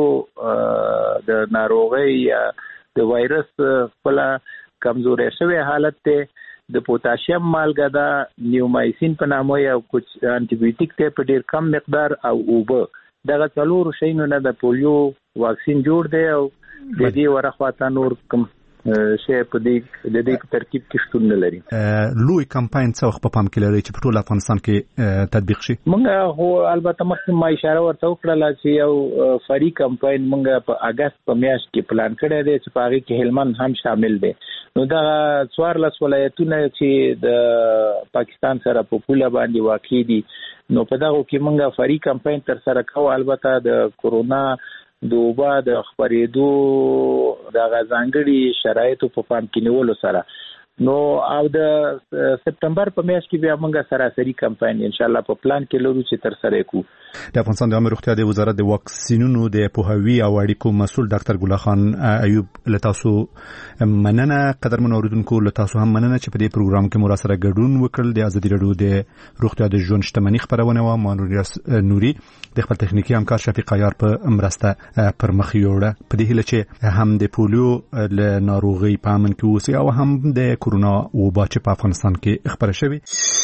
R: د ناروغي یا د وایرس خپل کمزوري شوی حالت ته د پوتاشیم مالګه دا نیومایسین په نامه یو کوم انټي بیوټیک ته په ډیر کم مقدار او اوبه دغه څلور شینو نه د پولیو واکسین جوړ دی او د دې ورخواته نور کوم شی په دې ترکیب کې شتون نه لري.
I: لوی کمپاین څه وخت په پام کې لري چې په ټول افغانستان کې تطبیق شي؟
R: موږ هو البته مخکې ما اشاره ورته وکړه چې یو فري کمپاین موږ په اگست په میاشت کې پلان کړی دی چې په هغه کې هلمند هم شامل دی. نو دا 14 ولایتونه چې د پاکستان سره په پوله باندې واقع دي نو په دغه کې موږ فري کمپاین تر سره کوو. البته د کورونا د وبا د خبرېدو د غزانګړي شرایطو په پام کې نیولو سره نو او د سپتمبر په میاشت کې بیا موږ سراسري کمپاین ان شاء الله په پلان کې لرو چې تر سره کوو.
I: د افغانستان د عامه روغتیا د وزارت د واکسینونو د پوهاوي او اړیکو مسؤل ډاکټر ګل خان ایوب له تاسو مننه. قدرمن اوریدونکو له تاسو هم مننه چې په دې پروګرام کې مو سره ګډون وکړل. د ازادي راډیو د روغتیا د ژوند شتمنۍ خبرونه و مانوریاس نوري د خپل تخنیکی همکار شفیق عیار په مرسته پر مخ یوړه په دې هیله چې هم د پولیو له ناروغي په امن کې اوسي او هم د کورونا وبا چې په افغانستان کې خبره شوې.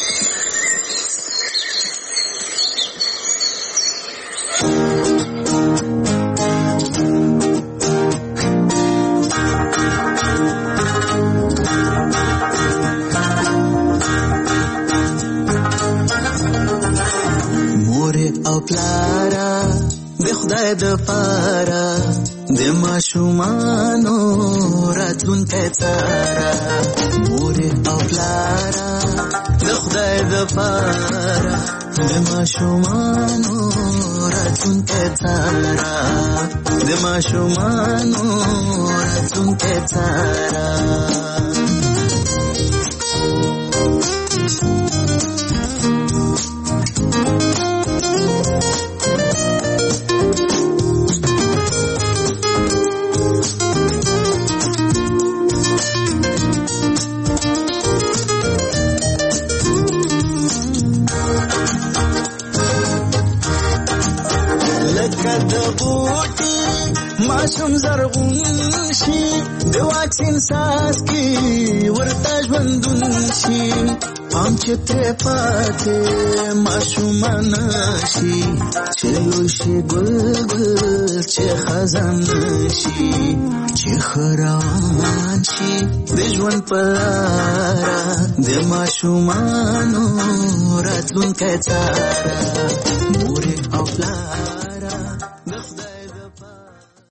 S: مور او پلارا د خدای د پاره د ماشومانو راتلونکی تاره. مور او پلارا د خدای د پاره د ماشومانو راتلونکی تاره. د ماشومانو راتلونکی تاره. کې ماشوم زرغون شي د واکسین ساس کې ورته ژوندون شي پام چې ترې پاتې ماشومان شي چې لوی شي ګل ګل چې خزان شي چې خروان شي د ژوند په لاره د ماشومانو راتلونکی څاره مور او پلار